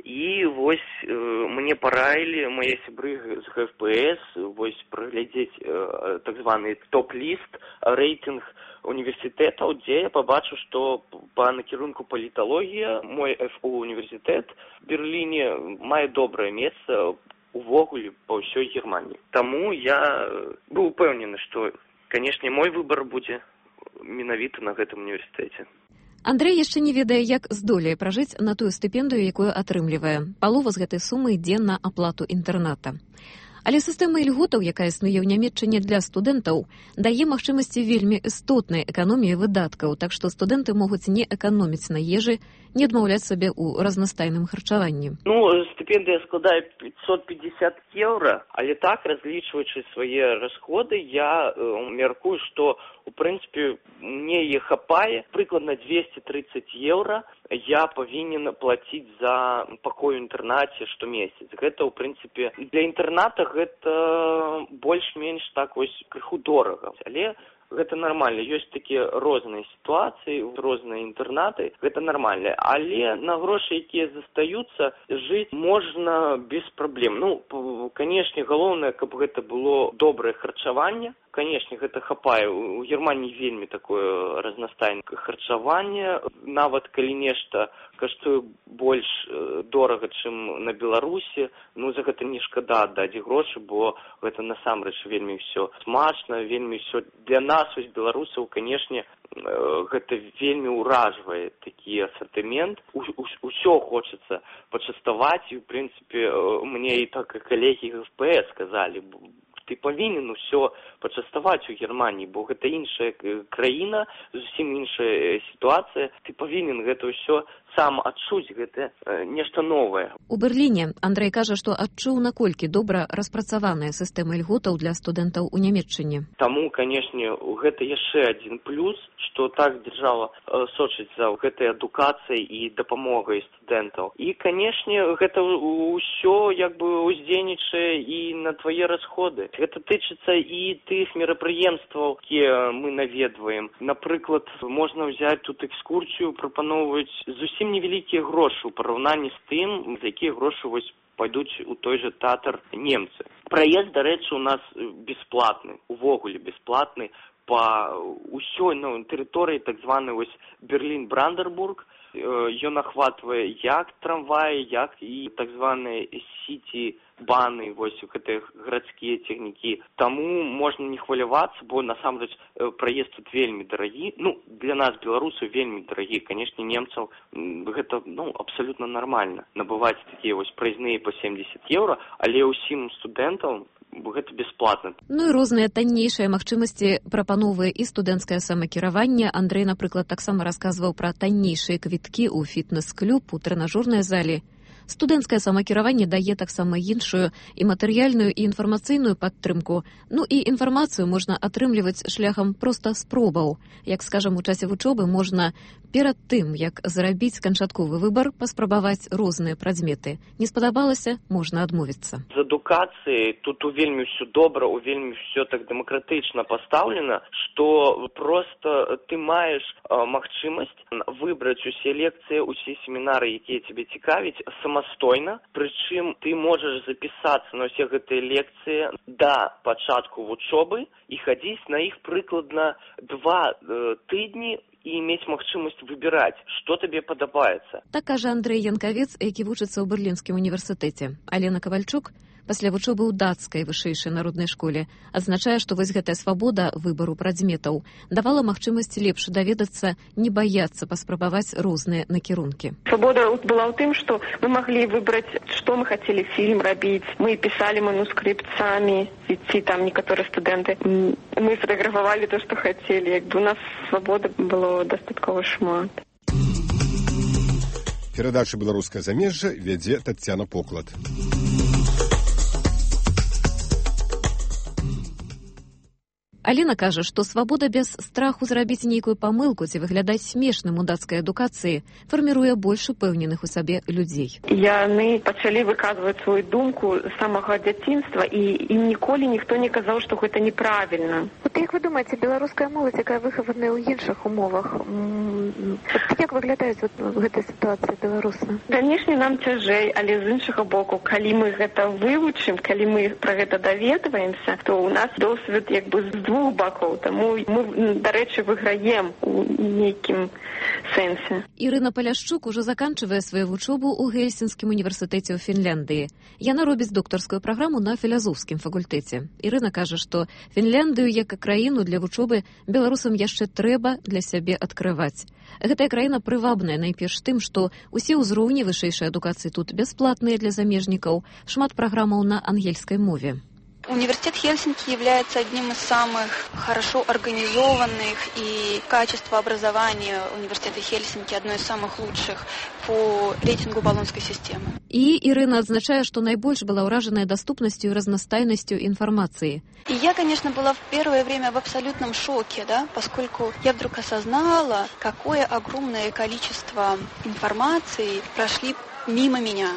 і вось э, мне параілі мае сябры з гэ эф пэ эс вось праглядзець э, так званы топ-ліст, рэйтынг універсітэтаў, дзе я пабачу, што па накірунку паліталогія мой эф у універсітэт в Берліне мае добрае месца увогуле па ўсёй Германіі. Таму я быў упэўнены, што, канешне, мой выбар будзе менавіта на гэтым універсітэце. Андрэй яшчэ не ведае, як здолее пражыць на тую стыпендыю, якую атрымлівае. Палова з гэтай сумы ідзе на аплату інтэрната. Але сістэма ільготаў, якая існуе ў Нямецчыне для студэнтаў, дае магчымасці вельмі істотнай эканоміі выдаткаў, так што студэнты могуць не эканоміць на ежы, не адмаўляць сабе ў разнастайным харчаванні. Ну, стыпендыя складае пятьсот пятьдесят еўра, але так, разлічваючы свае расходы, я э, мяркую, што у прынцыпе мне іх хапае прыкладна двести тридцать еўра я павінен плаціць за пакой у інтэрнаце штомесяц. Гэта, ў прынцыпе, для інтэрната гэта больш-менш так вось крыху дорага. Але гэта нармальна. Ёсць такія розныя сітуацыі, розныя інтэрнаты, гэта нармальна. Але на грошы, якія застаюцца, жыць можна без праблем. Ну, канешне, галоўнае, каб гэта было добрае харчаванне. Канешне, гэта хапае. У Германіі вельмі такое разнастайнае харчаванне. Нават калі нешта каштуе больш дорага, чым на Беларусі, ну, за гэта не шкада аддаць грошы, бо гэта насамрэч вельмі ўсё смачна, вельмі ўсё для нас, ось беларусаў, канешне, гэта вельмі ўражвае такі асартымент. Усё хочацца пачаставаць, і, ў прынцыпе, мне і так і калегі гэ эф пэ эс сказалі, ты павінен усё пачаставаць у Германіі, бо гэта іншая краіна, зусім іншая сітуацыя. Ты павінен гэта ўсё сам адчуць, гэта э, нешта новае. У Берліне Андрэй кажа, што адчуў, наколькі добра распрацаваная сістэма ільготаў для студэнтаў у Нямецчыне. Таму, канешне, гэта яшчэ адзін плюс, што так дзяржава э, сочыць за гэтай адукацыяй і дапамогай студэнтаў. І, канешне, гэта ўсё як бы уздзейнічае і на твае расходы. Гэта тычыцца і тых мерапрыемстваў, якія мы наведваем. Напрыклад, можна ўзяць тут экскурсію, прапаноўваюць зусім невялікія грошы ў параўнанні з тым, за якія грошы вось пойдуць у той жа тэатр немцы. Праезд, дарэчы, у нас бясплатны, увогуле бясплатны па ўсёй ну, тэрыторыі так званы вось Берлін-Брандербург. Ён ахватвае як трамваі, як і так званыя сіці-баны, вось гэтыя гарадскія цягнікі. Таму можна не хвалявацца, бо насамрэч праезд тут вельмі дарагі. Ну, для нас, беларусаў, вельмі дарагі. Канешне, немцаў гэта ну, абсалютна нармальна. Набываць такія вось праязныя па семьдесят еўра, але ўсім студэнтам гэта бясплатна. Ну і розныя таннейшыя магчымасці прапановвае і студэнцкае самакіраванне. Андрэй, напрыклад, таксама расказваў пра таннейшыя квіткі ў фітнес-клуб, у трэнажорнай залі. Студэнцкае самакіраванне дае таксама іншую і матэрыяльную, і інфармацыйную падтрымку. Ну і інфармацыю можна атрымліваць шляхам проста спробаў. Як скажам, у часе вучобы можна перад тым, як зрабіць канчатковы выбар, паспрабаваць розныя прадметы. Не спадабалася, можна адмовіцца. З адукацыяй тут у вельмі ўсё добра, у вельмі ўсё так дэмакратычна пастаўлена, што проста ты маеш э, магчымасць выбраць усе лекцыі, усе семінары, якія цябе цікавяць, самастойна, прычым ты можаш запісацца на ўсе гэтыя лекцыі да пачатку вучобы і хадзіць на іх прыкладна два э, тыдні і мець магчымасць выбіраць, што табе падабаецца. Так кажа Андрэй Янкавец, які вучыцца ў Берлінскім універсітэце. Алена Кавальчук пасля вучобы ў дацкай вышэйшай народнай школе адзначае, што вось гэтая свабода выбару прадметаў давала магчымасць лепш даведацца, не баяцца паспрабаваць розныя накірункі. Свабода была ў тым, што мы маглі выбраць, што мы хацелі фільм рабіць. Мы пісалі манускрипт самі, ці там некаторыя студэнты. Мы сфотаграфавалі то, што хацелі. Як бы у нас свабода было дастаткова шмат. Перадача «Беларускае замежжа» вядзе Таццяна Поклад. Алена кажа, што свабода без страху зрабіць нейкую памылку ці выглядаць смешным у дацкай адукацыі фарміруе больш упэўненых у сабе людзей. Яны пачалі выказваць свою думку з самага дзяцінства, і ім ніколі ніхто не казаў, што гэта неправільна. Вот як вы думаеце, беларуская моладзь, якая выхаваная ў іншых умовах, як выглядаюць вот гэтай сітуацыі беларусы? Канешне, нам цяжэй, але з іншага боку, калі мы гэта вывучым, калі мы пра гэта даведваемся, то ў нас досвед як бы з двух бакоў, таму мы, дарэчы, выйграем у нейкім сэнсе. Ірына Паляшчук ужо заканчвае сваю вучобу ў Гельсінскім універсітэце ў Фінляндыі. Яна робіць доктарскую праграму на філазофскім факультэце. Ірына кажа, што Фінляндыю як краіну для вучобы беларусам яшчэ трэба для сябе адкрываць. Гэтая краіна прывабная найперш тым, што усе ўзроўні вышэйшай адукацыі тут бясплатныя для замежнікаў, шмат праграмаў на ангельскай мове. Университет Хельсинки является одним из самых хорошо организованных, и качество образования университета Хельсинки одно из самых лучших по рейтингу Болонской системы. И Ирина отзначает, что наибольше была ураженная доступностью и разностайностью информации. И я, конечно, была в первое время в абсолютном шоке, да, поскольку я вдруг осознала, какое огромное количество информации прошли мимо меня.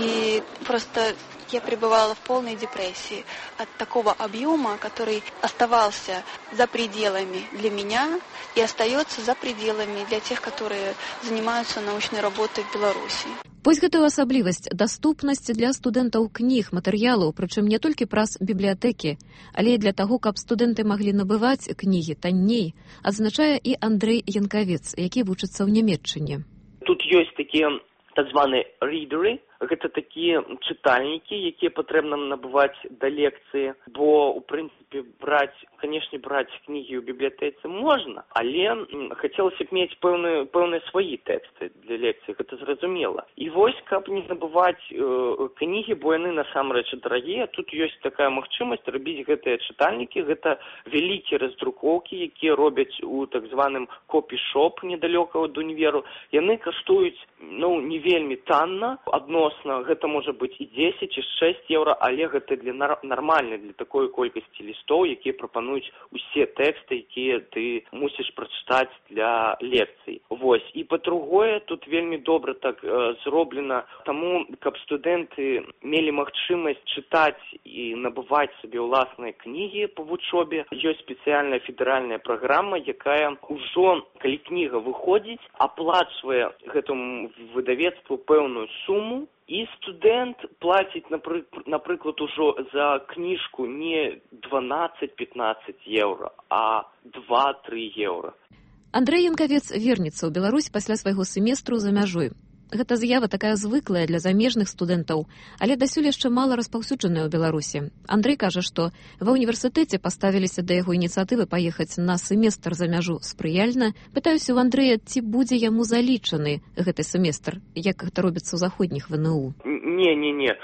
И просто я пребывала в полной депрессии от такого объема, который оставался за пределами для меня и остается за пределами для тех, которые занимаются научной работой в Беларуси. Вось гэтую асаблівасць, даступнасць для студэнтаў кніг, матэрыялаў, прычым не толькі праз бібліятэкі, але і для таго, каб студэнты маглі набываць кнігі танней, адзначае і Андрэй Янкавец, які вучыцца ў Нямецчыне. Тут ёсць такія так званыя рідеры. Гэта такія чытальнікі, якія патрэбна набываць да лекцыі, бо, у прынцыпе, браць, канешне, браць кнігі ў бібліятэцы можна, але хацелася б мець пэўныя, пэўныя свае тэксты для лекцыі, гэта зразумела. І вось, каб не набываць э, кнігі, бо яны насамрэч дарагія, тут ёсць такая магчымасць рабіць гэтыя чытальнікі, гэта вялікія раздрукоўкі, якія робяць у так званым копі-шоп недалёка ад універу. Яны каштуюць, ну, не вельмі танна, адно гэта можа быць і дзесяць, і шэсць еўра, але гэта для нармальна, для такой колькасці лістоў, якія прапануюць усе тэксты, якія ты мусіш прачытаць для лекцый. Вось. І па-другое, тут вельмі добра так э, зроблена, таму, каб студэнты мелі магчымасць чытаць і набываць сабе ўласныя кнігі па вучобе. Ёсць спецыяльная федэральная праграма, якая ўжо, калі кніга выходзіць, аплачвае гэтаму выдавецтву пэўную суму, і студэнт плаціць, напрыклад, ужо за кніжку не дванаццаць-пятнаццаць еўра, а два-тры еўра. Андрэй Янкавец вернецца ў Беларусь пасля свайго семестру за мяжой. Гэта з'ява такая звыклая для замежных студэнтаў, але дасюль яшчэ мала распаўсюджаная ў Беларусі. Андрэй кажа, што ва ўніверсітэце паставіліся да яго ініцыятывы паехаць на семестр за мяжу спрыяльна. Пытаюся ў Андрэя, ці будзе яму залічаны гэты семестр, як гэта робіцца ў заходніх вэ эн у? Не, не, не.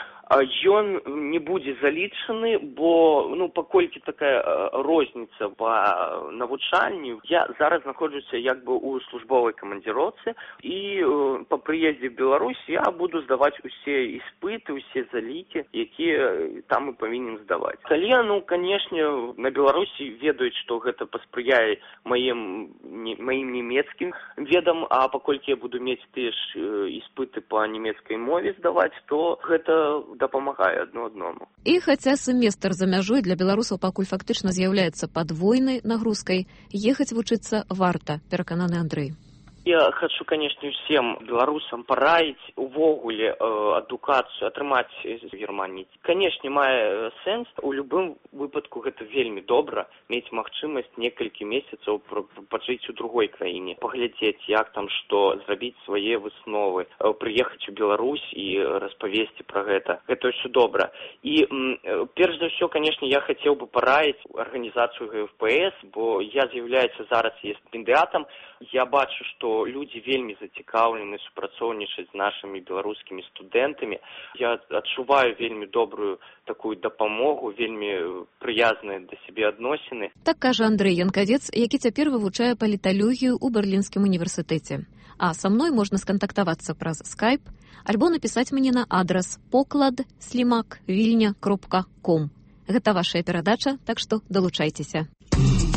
Ён не будзе залічаны, бо, ну, паколькі такая розніца па навучанню, я зараз знаходжуся як бы ў службовай камандзіроўцы, і па прыездзе в Беларусь я буду здаваць усе іспыты, усе залікі, якія там і павінен здаваць. Калі, ну, канешне, на Беларусі ведаюць, што гэта паспрыяе маім, не, маім нямецкім ведам, а паколькі я буду мець тыя ж іспыты па нямецкай мове здаваць, то гэта дапамагае адно адному. І хаця семестр за мяжой для беларусаў пакуль фактычна з'яўляецца падвойнай нагрузкай, ехаць вучыцца варта, перакананы Андрэй. Я хочу, конечно, всем беларусам параіць увогуле э, адукацыю атрымаць з Германіі. Канешне, мае сэнс. У любым выпадку гэта вельмі добра мець магчымасць некалькі месяцаў пажыць у другой краіне, паглядзець, як там што, зрабіць свае высновы, э, прыехаць у Беларусь і распавесці пра гэта. Гэта ўсё добра. І э, перш за ўсё, канешне, я хацеў бы параіць арганізацыю гэ эф пэ эс, бо я з'яўляюся зараз стипендыятам. Я бачу, што людзі вельмі зацікаўлены супрацоўнічаць з нашымі беларускімі студэнтамі. Я адчуваю вельмі добрую такую дапамогу, вельмі прыязныя да сябе адносіны. Так кажа Андрэй Янкавец, які цяпер вывучае паліталогію ў Берлінскім універсітэце. А са мной можна скантактавацца праз скайп альбо напісаць мне на адрас поклад слімак вільня кропка ком. Гэта вашая перадача, так што далучайцеся.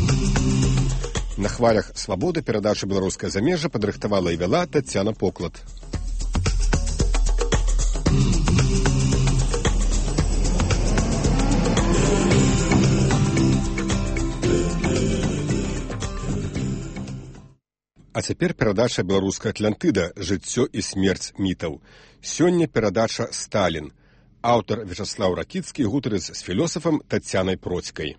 На хвалях свабоды перадачу «Беларускае замежжа» падрыхтавала і вяла Тацяна Поклад. А цяпер перадача «Беларуская Атлантыда. Жыццё і смерць мітаў». Сёння перадача «Сталін». Аўтар Вячаслаў Ракіцкі гутарыць з філосафам Тацянай Процькай.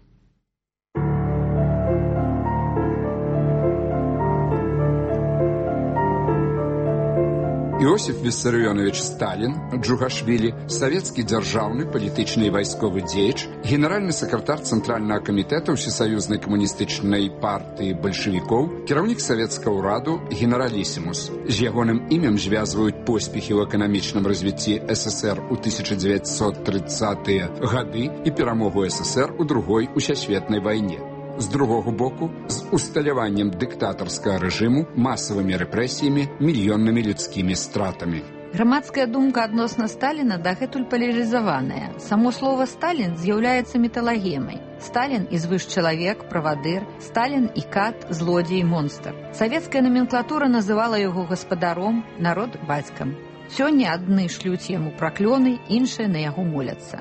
Іосиф Виссарионович Сталин, Джугашвили, советский державный, политичный и войсковый деятель, генеральный секретарь Центрального комитета Всесоюзной коммунистической партии большевиков, керовник советского ураду, генералиссимус. С ягоным именем связывают поспехи в экономичном развитии СССР у тысяча девятьсот тридцатые годы и перемогу СССР у другой усесветной войне. З другого боку, з усталяваннем дыктатарскага рэжыму, масавымі рэпрэсіямі, мільённымі людскімі стратамі. Грамадская думка адносна Сталіна дагэтуль палярызаваная. Само слово «Сталін» з'яўляецца міталагемай. Сталін і звышчалавек, правадыр, Сталін і кат, злодзей, монстр. Савецкая номенклатура называла яго гаспадаром, народ бацькам. Сёння адны шлюць яму праклёны, іншыя на яго моляцца.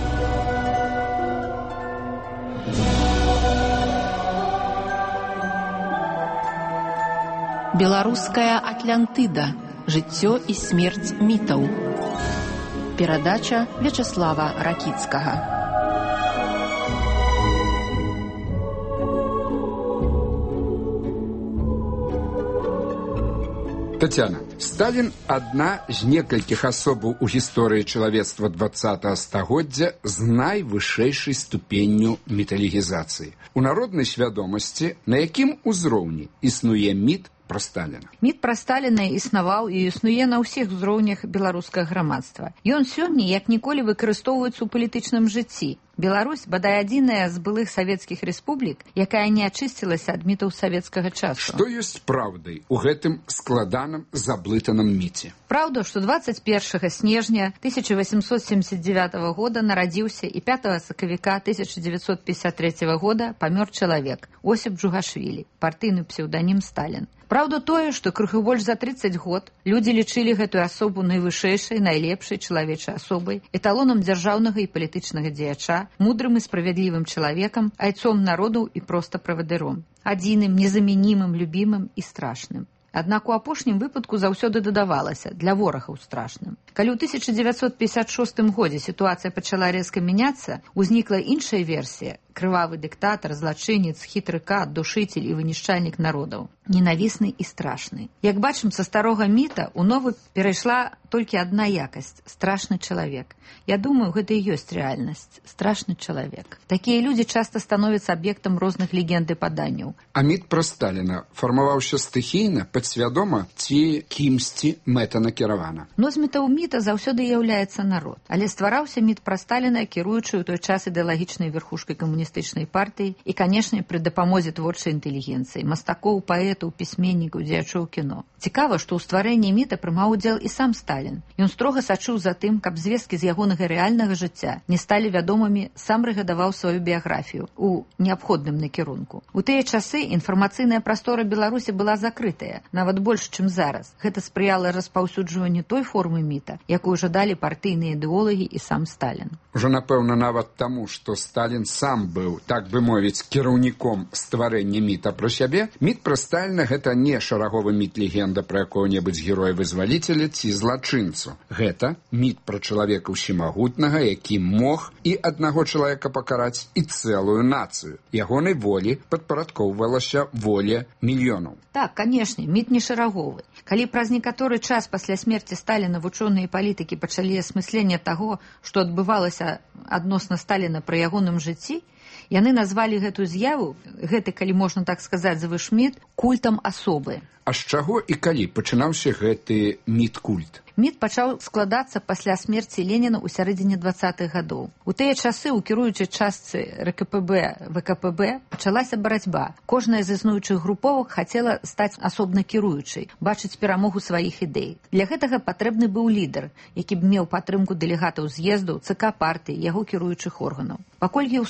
Беларуская Атлантыда. Жыццё і смерць мітаў. Перадача Вячаслава Ракіцкага. Тацяна, Сталін адна з некалькіх асобаў у гісторыі чалавецтва двадцатага стагоддзя з найвышэйшай ступенню міталігізацыі. У народнай свядомасці, на якім узроўні існуе міт пра Сталіна. Міт пра Сталіна існаваў і існуе на ўсіх узроўнях беларускага грамадства. Ён сёння як ніколі выкарыстоўваецца ў палітычным жыцці. Беларусь, бадай адзіная з былых савецкіх рэспублік, якая не ачысцілася ад мітаў савецкага часу. Што ёсць праўдай у гэтым складаным заблытаным міце? Праўда, што двадцать первого снежня тысяча восемьсот семьдесят девятого года нарадзіўся і пятого сакавіка тысяча девятьсот пятьдесят третьего года памёр чалавек Осіп Джугашвілі, партыйны псеўданім Сталін. Праўда тое, што крыху больш за тридцать год людзі лічылі гэтую асобу найвышэйшай, найлепшай чалавечай асобай, эталонам дзяржаўнага і палітычнага дзеяча, мудрым і справядлівым чалавекам, айцом народу і проста правадыром, адзіным, незамянімым, любімым і страшным. Аднак у апошнім выпадку заўсёды дадавалася для ворагаў страшным. Калі ў тысяча девятьсот пятьдесят шестым годзе сітуацыя пачала рэзка мяняцца, узнікла іншая версія – крывавы дыктатар, злачынец, хітры кат, душыцель і вынішчальнік народаў. Ненавісны і страшны. Як бачым, са старога міта ў новы перайшла толькі адна якасць – страшны чалавек. Я думаю, гэта і ёсць рэальнасць. Страшны чалавек. Такія людзі часта становяцца аб'ектам розных легенд і паданняў. А міт пра Сталіна фармаваўся стыхійна, падсвядома ці кімсьці мэтанакіравана? Носьбітам міта заўсёды з'яўляецца народ. Але ствараўся міт пра Сталіна, кіруючы ў той час ідэалагічнай верхушкай камуністычнай партыі і, канешне, пры дапамозе творчай інтэлігенцыі, мастакоў, паэтаў, пісьменнікаў, дзеячоў кіно. Цікава, што ў стварэнні міта прымаў удзел і сам Сталін. Ён строга сачыў за тым, каб звесткі з ягонага рэальнага жыцця не сталі вядомымі, сам рэдагаваў сваю біяграфію у неабходным накірунку. У тыя часы інфармацыйная прастора Беларусі была закрытая, нават больш, чым зараз. Гэта спрыяла распаўсюджванню той формы міта, якую жадалі партыйныя ідэолагі і сам Сталін. Ужо, напэўна, нават таму, што Сталін сам быў, так бы мовіць, кіраўніком стварэння міта пра сябе, міт пра Сталіна – гэта не шараговы міт-легенда пра якога-небудзь героя-вызваліцеля ці злачынцу. Гэта міт пра чалавека ўсемагутнага, які мог і аднаго чалавека пакараць, і цэлую нацыю. Ягонай волі падпарадкоўвалася воля мільёнаў. Так, канешне, міт не шараговы. Калі праз некаторы час пасля смерці Сталіна вучоныя палітыкі пачалі асмысленне таго, што адбывалася адносна Сталіна пры ягоным жыцці, яны назвалі гэтую з'яву, гэты, калі можна так сказаць, звышміт, культам асобы. А з чаго і калі пачынаўся гэты міт-культ? Міт пачаў складацца пасля смерці Леніна ў сярэдзіне двадцатых гадоў. У тыя часы ў кіруючай частцы РКПБ, ВКПБ пачалася барацьба. Кожная з існуючых груповак хацела стаць асобна кіруючай, бачыць перамогу сваіх ідэй. Для гэтага патрэбны быў лідар, які б меў падтрымку дэлегатаў з'ездаў, ЦК партыі, яго кіруючых органаў. Паколькі ў Сталіна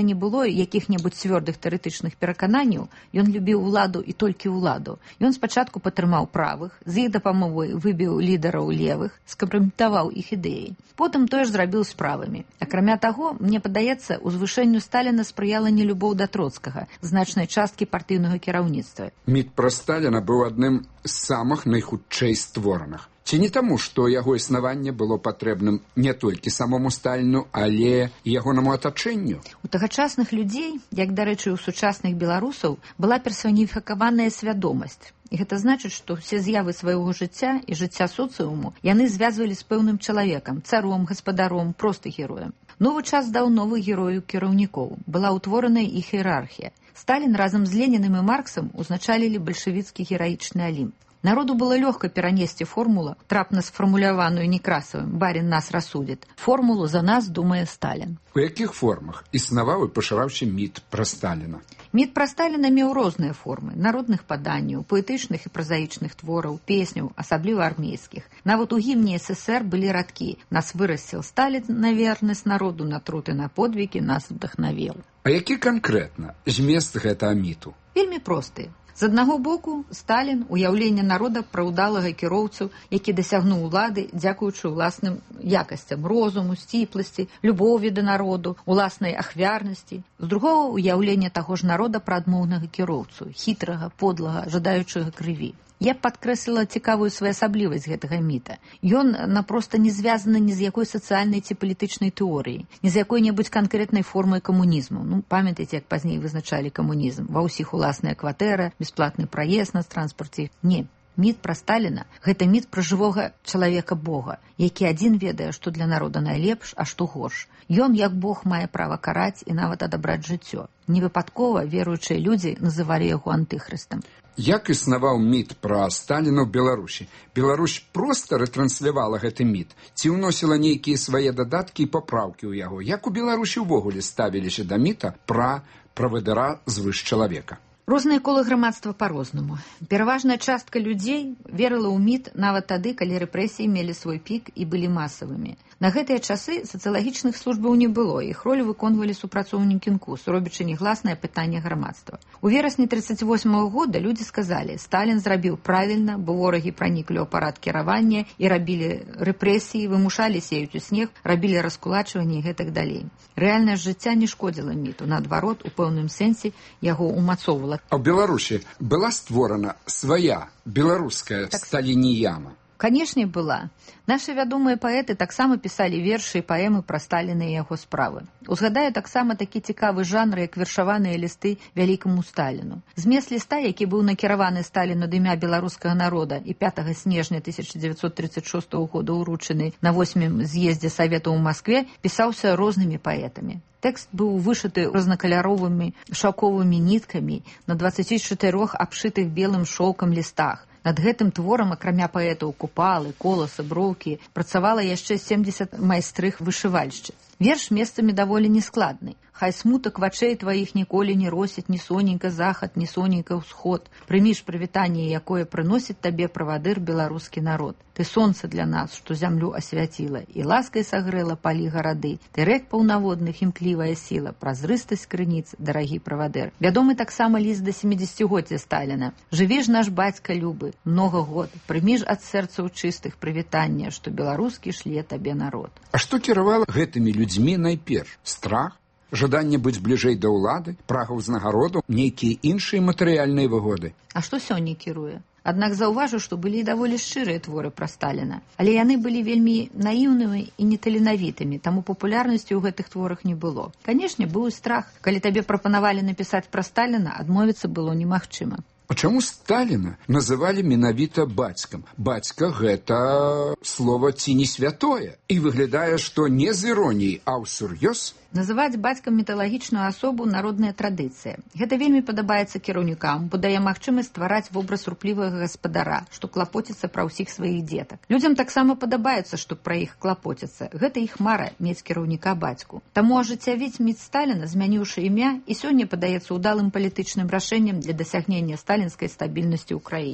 не было якіх-небудзь цвёрдых тэарэтычных перакананняў, ён любіў уладу і толькі ўладу. Ён спачатку падтрымаў правых, з іх дапамогай выбіў лідараў левых, скампраметаваў іх ідэі. Потым тое ж зрабіў з правымі. Акрамя таго, мне падаецца, узвышэнню Сталіна спрыяла нелюбоў да Троцкага, значнай часткі партыйнага кіраўніцтва. Міт пра Сталіна быў адным з самых найхутчэй створаных. Ці не таму, што яго існаванне было патрэбным не толькі самому Сталіну, але і ягонаму атачэнню? У тагачасных людзей, як, дарэчы, у сучасных беларусаў, была персаніфікаваная свядомасць. І гэта значыць, што ўсе з'явы свайго жыцця і жыцця соцыуму яны звязвалі з пэўным чалавекам, царом, гаспадаром, проста героем. Новы час даў новых герояў кіраўнікоў. Была ўтвораная іх іерархія. Сталін разам з Ленінам і Марксам узначалілі бальшавіцкі гераічны алімп. Народу было лёгка перанесці формулу, трапна сфармуляваную Некрасавым «Барин нас рассудит». Формулу за нас думае Сталін. У якіх формах існаваў і пашыраўся міт пра Сталіна? Міт пра Сталіна меў розныя формы: народных паданняў, паэтычных і празаічных твораў, песняў, асабліва армейскіх. Нават у гімне СССР былі радкі: «Нас вырасціл Сталін на вернасць народу, на труд і на подвігі, нас вдахновіл». А які канкрэтна змест гэтага міту? Вельмі просты. З аднаго боку, Сталін – уяўленне народа пра ўдалага кіроўцу, які дасягнуў улады дзякуючы ўласным якасцям розуму, сціпласці, любові да народу, уласнай ахвярнасці. З другога – уяўленне таго ж народа пра адмоўнага кіроўцу, хітрага, подлага, жадаючага крыві. Я б падкрэсліла цікавую своеасаблівасць гэтага міта. Ён напроста не звязаны ні з якой сацыяльнай ці палітычнай тэорыяй, ні з якой-небудзь канкрэтнай формай камунізму. Ну, памятаеце, як пазней вызначалі камунізм. Ва ўсіх уласная кватэра, бясплатны праезд на транспарце. Не. Міт пра Сталіна – гэта міт пра жывога чалавека-бога, які адзін ведае, што для народа найлепш, а што горш. Ён, як Бог, мае права караць і нават адабраць жыццё. Невыпадкова веруючыя людзі называлі яго антыхрыстам. Як існаваў міт пра Сталіна ў Беларусі? Беларусь проста рэтранслявала гэты міт? Ці ўносіла нейкія свае дадаткі і папраўкі ў яго? Як у Беларусі ўвогуле ставіліся да міта пра правадыра звыш чалавека? Розныя колы грамадства па-рознаму. Пераважная частка людзей верыла ў міт нават тады, калі рэпрэсіі мелі свой пік і былі масавымі. На гэтыя часы сацыялагічных службаў не было, іх ролю выконвалі супрацоўнікі КНКУС, робячы негласнае пытанне грамадства. У верасні тридцать восьмага года людзі сказалі: Сталін зрабіў правільна, бо ворагі праніклі ў апарат кіравання і рабілі рэпрэсіі, вымушалі сеяць у снег, рабілі раскулачванне і гэтак далей. Рэальнае жыцця не шкодзіла міту, наадварот, у пэўным сэнсе яго умацоўвала. А ў Беларусі была створана свая беларуская так... сталініяма? Канешне, была. Нашы вядомыя паэты таксама пісалі вершы і паэмы пра Сталіна і яго справы. Узгадаю таксама такі цікавы жанр, як вершаваныя лісты вялікаму Сталіну. Змест ліста, які быў накіраваны Сталіну ад імя беларускага народа і пятага снежня тысяча дзевяцьсот тридцать шостага года ўручаны на восьмым з'ездзе Саветаў у Маскве, пісаўся рознымі паэтамі. Тэкст быў вышыты рознакаляровымі шаўковымі ніткамі на дваццаці чатырох абшытых белым шоўкам лістах. Над гэтым творам, акрамя паэтаў Купалы, Коласа, Броўкі, працавала яшчэ семдзесят майстрых вышывальшчыц. Верш месцамі даволі нескладны. Хай смутак вачэй тваіх ніколі не росіць ні соненька захад, ні соненька ўсход. Прыміш прывітанне, якое прыносіць табе правадыр беларускі народ. Ты сонца для нас, што зямлю асвяціла, і ласкай сагрэла палі гарады. Ты рэк паўнаводных імклівая сіла, празрыстасць крыніц, дарагі правадыр. Вядомы таксама ліст да семідзесяцігоддзя Сталіна. Жыві ж наш бацька любы, многа год, прымі ж ад сэрцаў чыстых прывітання, што беларускі шле табе народ. А што кіравала гэтымі людзьмі найперш? Страх? Жаданне быць бліжэй да ўлады, прага ўзнагароду, нейкія іншыя матэрыяльныя выгоды? А што сёння кіруе? Аднак заўважу, што былі даволі шчырыя творы пра Сталіна. Але яны былі вельмі наіўнымі і неталенавітымі, таму папулярнасці ў гэтых творах не было. Канешне, быў і страх. Калі табе прапанавалі напісаць пра Сталіна, адмовіцца было немагчыма. А чаму Сталіна называлі менавіта бацькам? Бацька – гэта слова ці не святое. І выглядае, што не з іроніяй, а ўсур'ёз. Называць бацькам міталагічную асобу – народная традыцыя. Гэта вельмі падабаецца кіраўнікам, бо дае магчымасць ствараць вобраз руплівага гаспадара, што клапоціцца пра ўсіх сваіх дзетак. Людзям таксама падабаецца, што пра іх клапоціцца. Гэта іх мара – мець кіраўніка бацьку. Таму ажыццявіць міт Сталіна, змяніўшы імя, і сёння падаецца ўдалым палітычным рашэннем для дасягнення сталінскай стабільнасці ў краіне.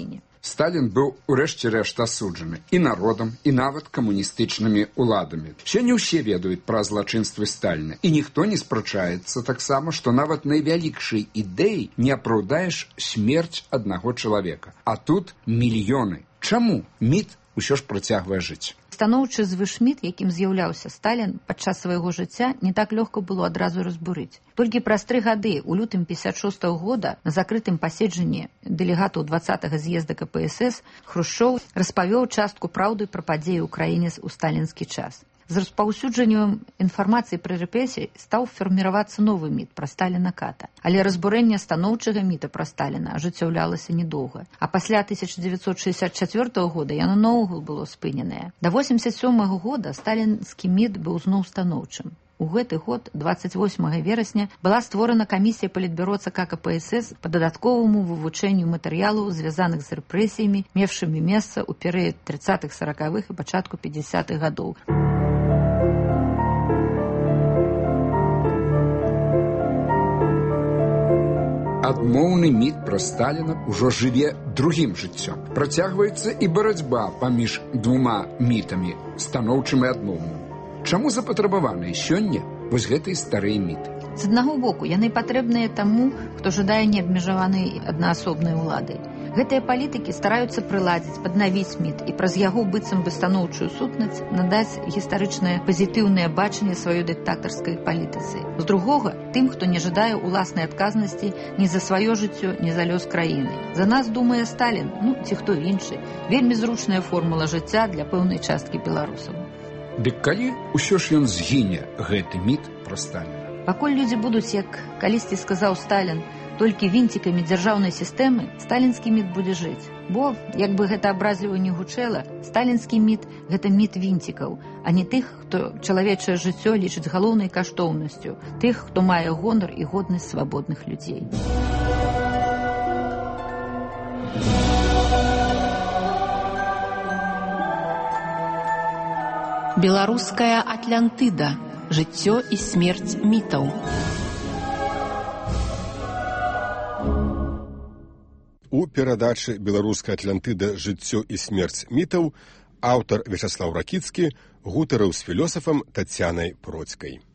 Сталін быў урэшце рэшт асуджаны і народам, і нават камуністычнымі ўладамі. Сёння ўсе ведаюць пра злачынствы Сталіна, і ніхто не спрачаецца таксама, што нават найвялікшай ідэі не апраўдаеш смерць аднаго чалавека. А тут мільёны. Чаму МІД усё ж працягвае жыць? Станоўчы звышміт, якім з'яўляўся Сталін падчас свайго жыцця, не так лёгка было адразу разбурыць. Толькі праз тры гады, у лютым пятьдесят шостого года, на закрытым паседжанні дэлегатаў двадцатага з'езда ка пэ эс эс, Хрушчоў распавёў частку праўды пра падзеі ў краіне ў сталінскі час. З распаўсюджаннем інфармацыі пра рэпрэсіі стаў фарміравацца новы міт пра Сталіна Ката. Але разбурэнне станоўчага міта пра Сталіна ажыццяўлялася недоўга. А пасля тысяча девятьсот шестьдесят четвёртого года яно наогул было спыненае. Да восемьдесят седьмого года сталінскі міт быў зноў станоўчым. У гэты год, двадцать восьмого верасня, была створана камісія палітбюро ЦК ка пэ эс эс па дадатковаму вывучэнню матэрыялаў, звязаных з рэпрэсіямі, мевшымі месца ў перыяд тридцатых сорокавых і пачатку пятидесятых гадоў. Адмоўны міт пра Сталіна ўжо жыве другім жыццём. Працягваецца і барацьба паміж двума мітамі, станоўчым і адмоўным. Чаму запатрабаваныя сёння вось гэтыя старыя міты? З аднаго боку, яны патрэбныя таму, хто жадае неабмежаванай аднаасобнай улады. Гэтыя палітыкі стараюцца прыладзіць, паднавіць міт і праз яго быццам бы станоўчую сутнасць надаць гістарычнае пазітыўнае бачанне сваёй дыктатарскай палітыцы. З другога, тым, хто не жадае уласнай адказнасці ні за сваё жыццё, ні за лёс краіны. За нас думае Сталін, ну ці хто іншы. Вельмі зручная формула жыцця для пэўнай часткі беларусаў. Дык калі ўсё ж ён згіне, гэты міт пра Сталіна? Пакуль людзі будуць, як калісьці сказаў Сталін, толькі вінцікамі дзяржаўнай сістэмы, сталінскі міт будзе жыць. Бо, як бы гэта абразліва не гучэла, сталінскі міт – гэта міт вінцікаў, а не тых, хто чалавечае жыццё лічыць галоўнай каштоўнасцю, тых, хто мае гонар і годнасць свабодных людзей. Беларуская Атлантыда. Жыццё і смерць мітаў. У перадачы «Беларуская Атлантыда. Жыццё і смерць мітаў» аўтар Вячаслаў Ракіцкі гутарыў з філёсафам Тацянай Процькай.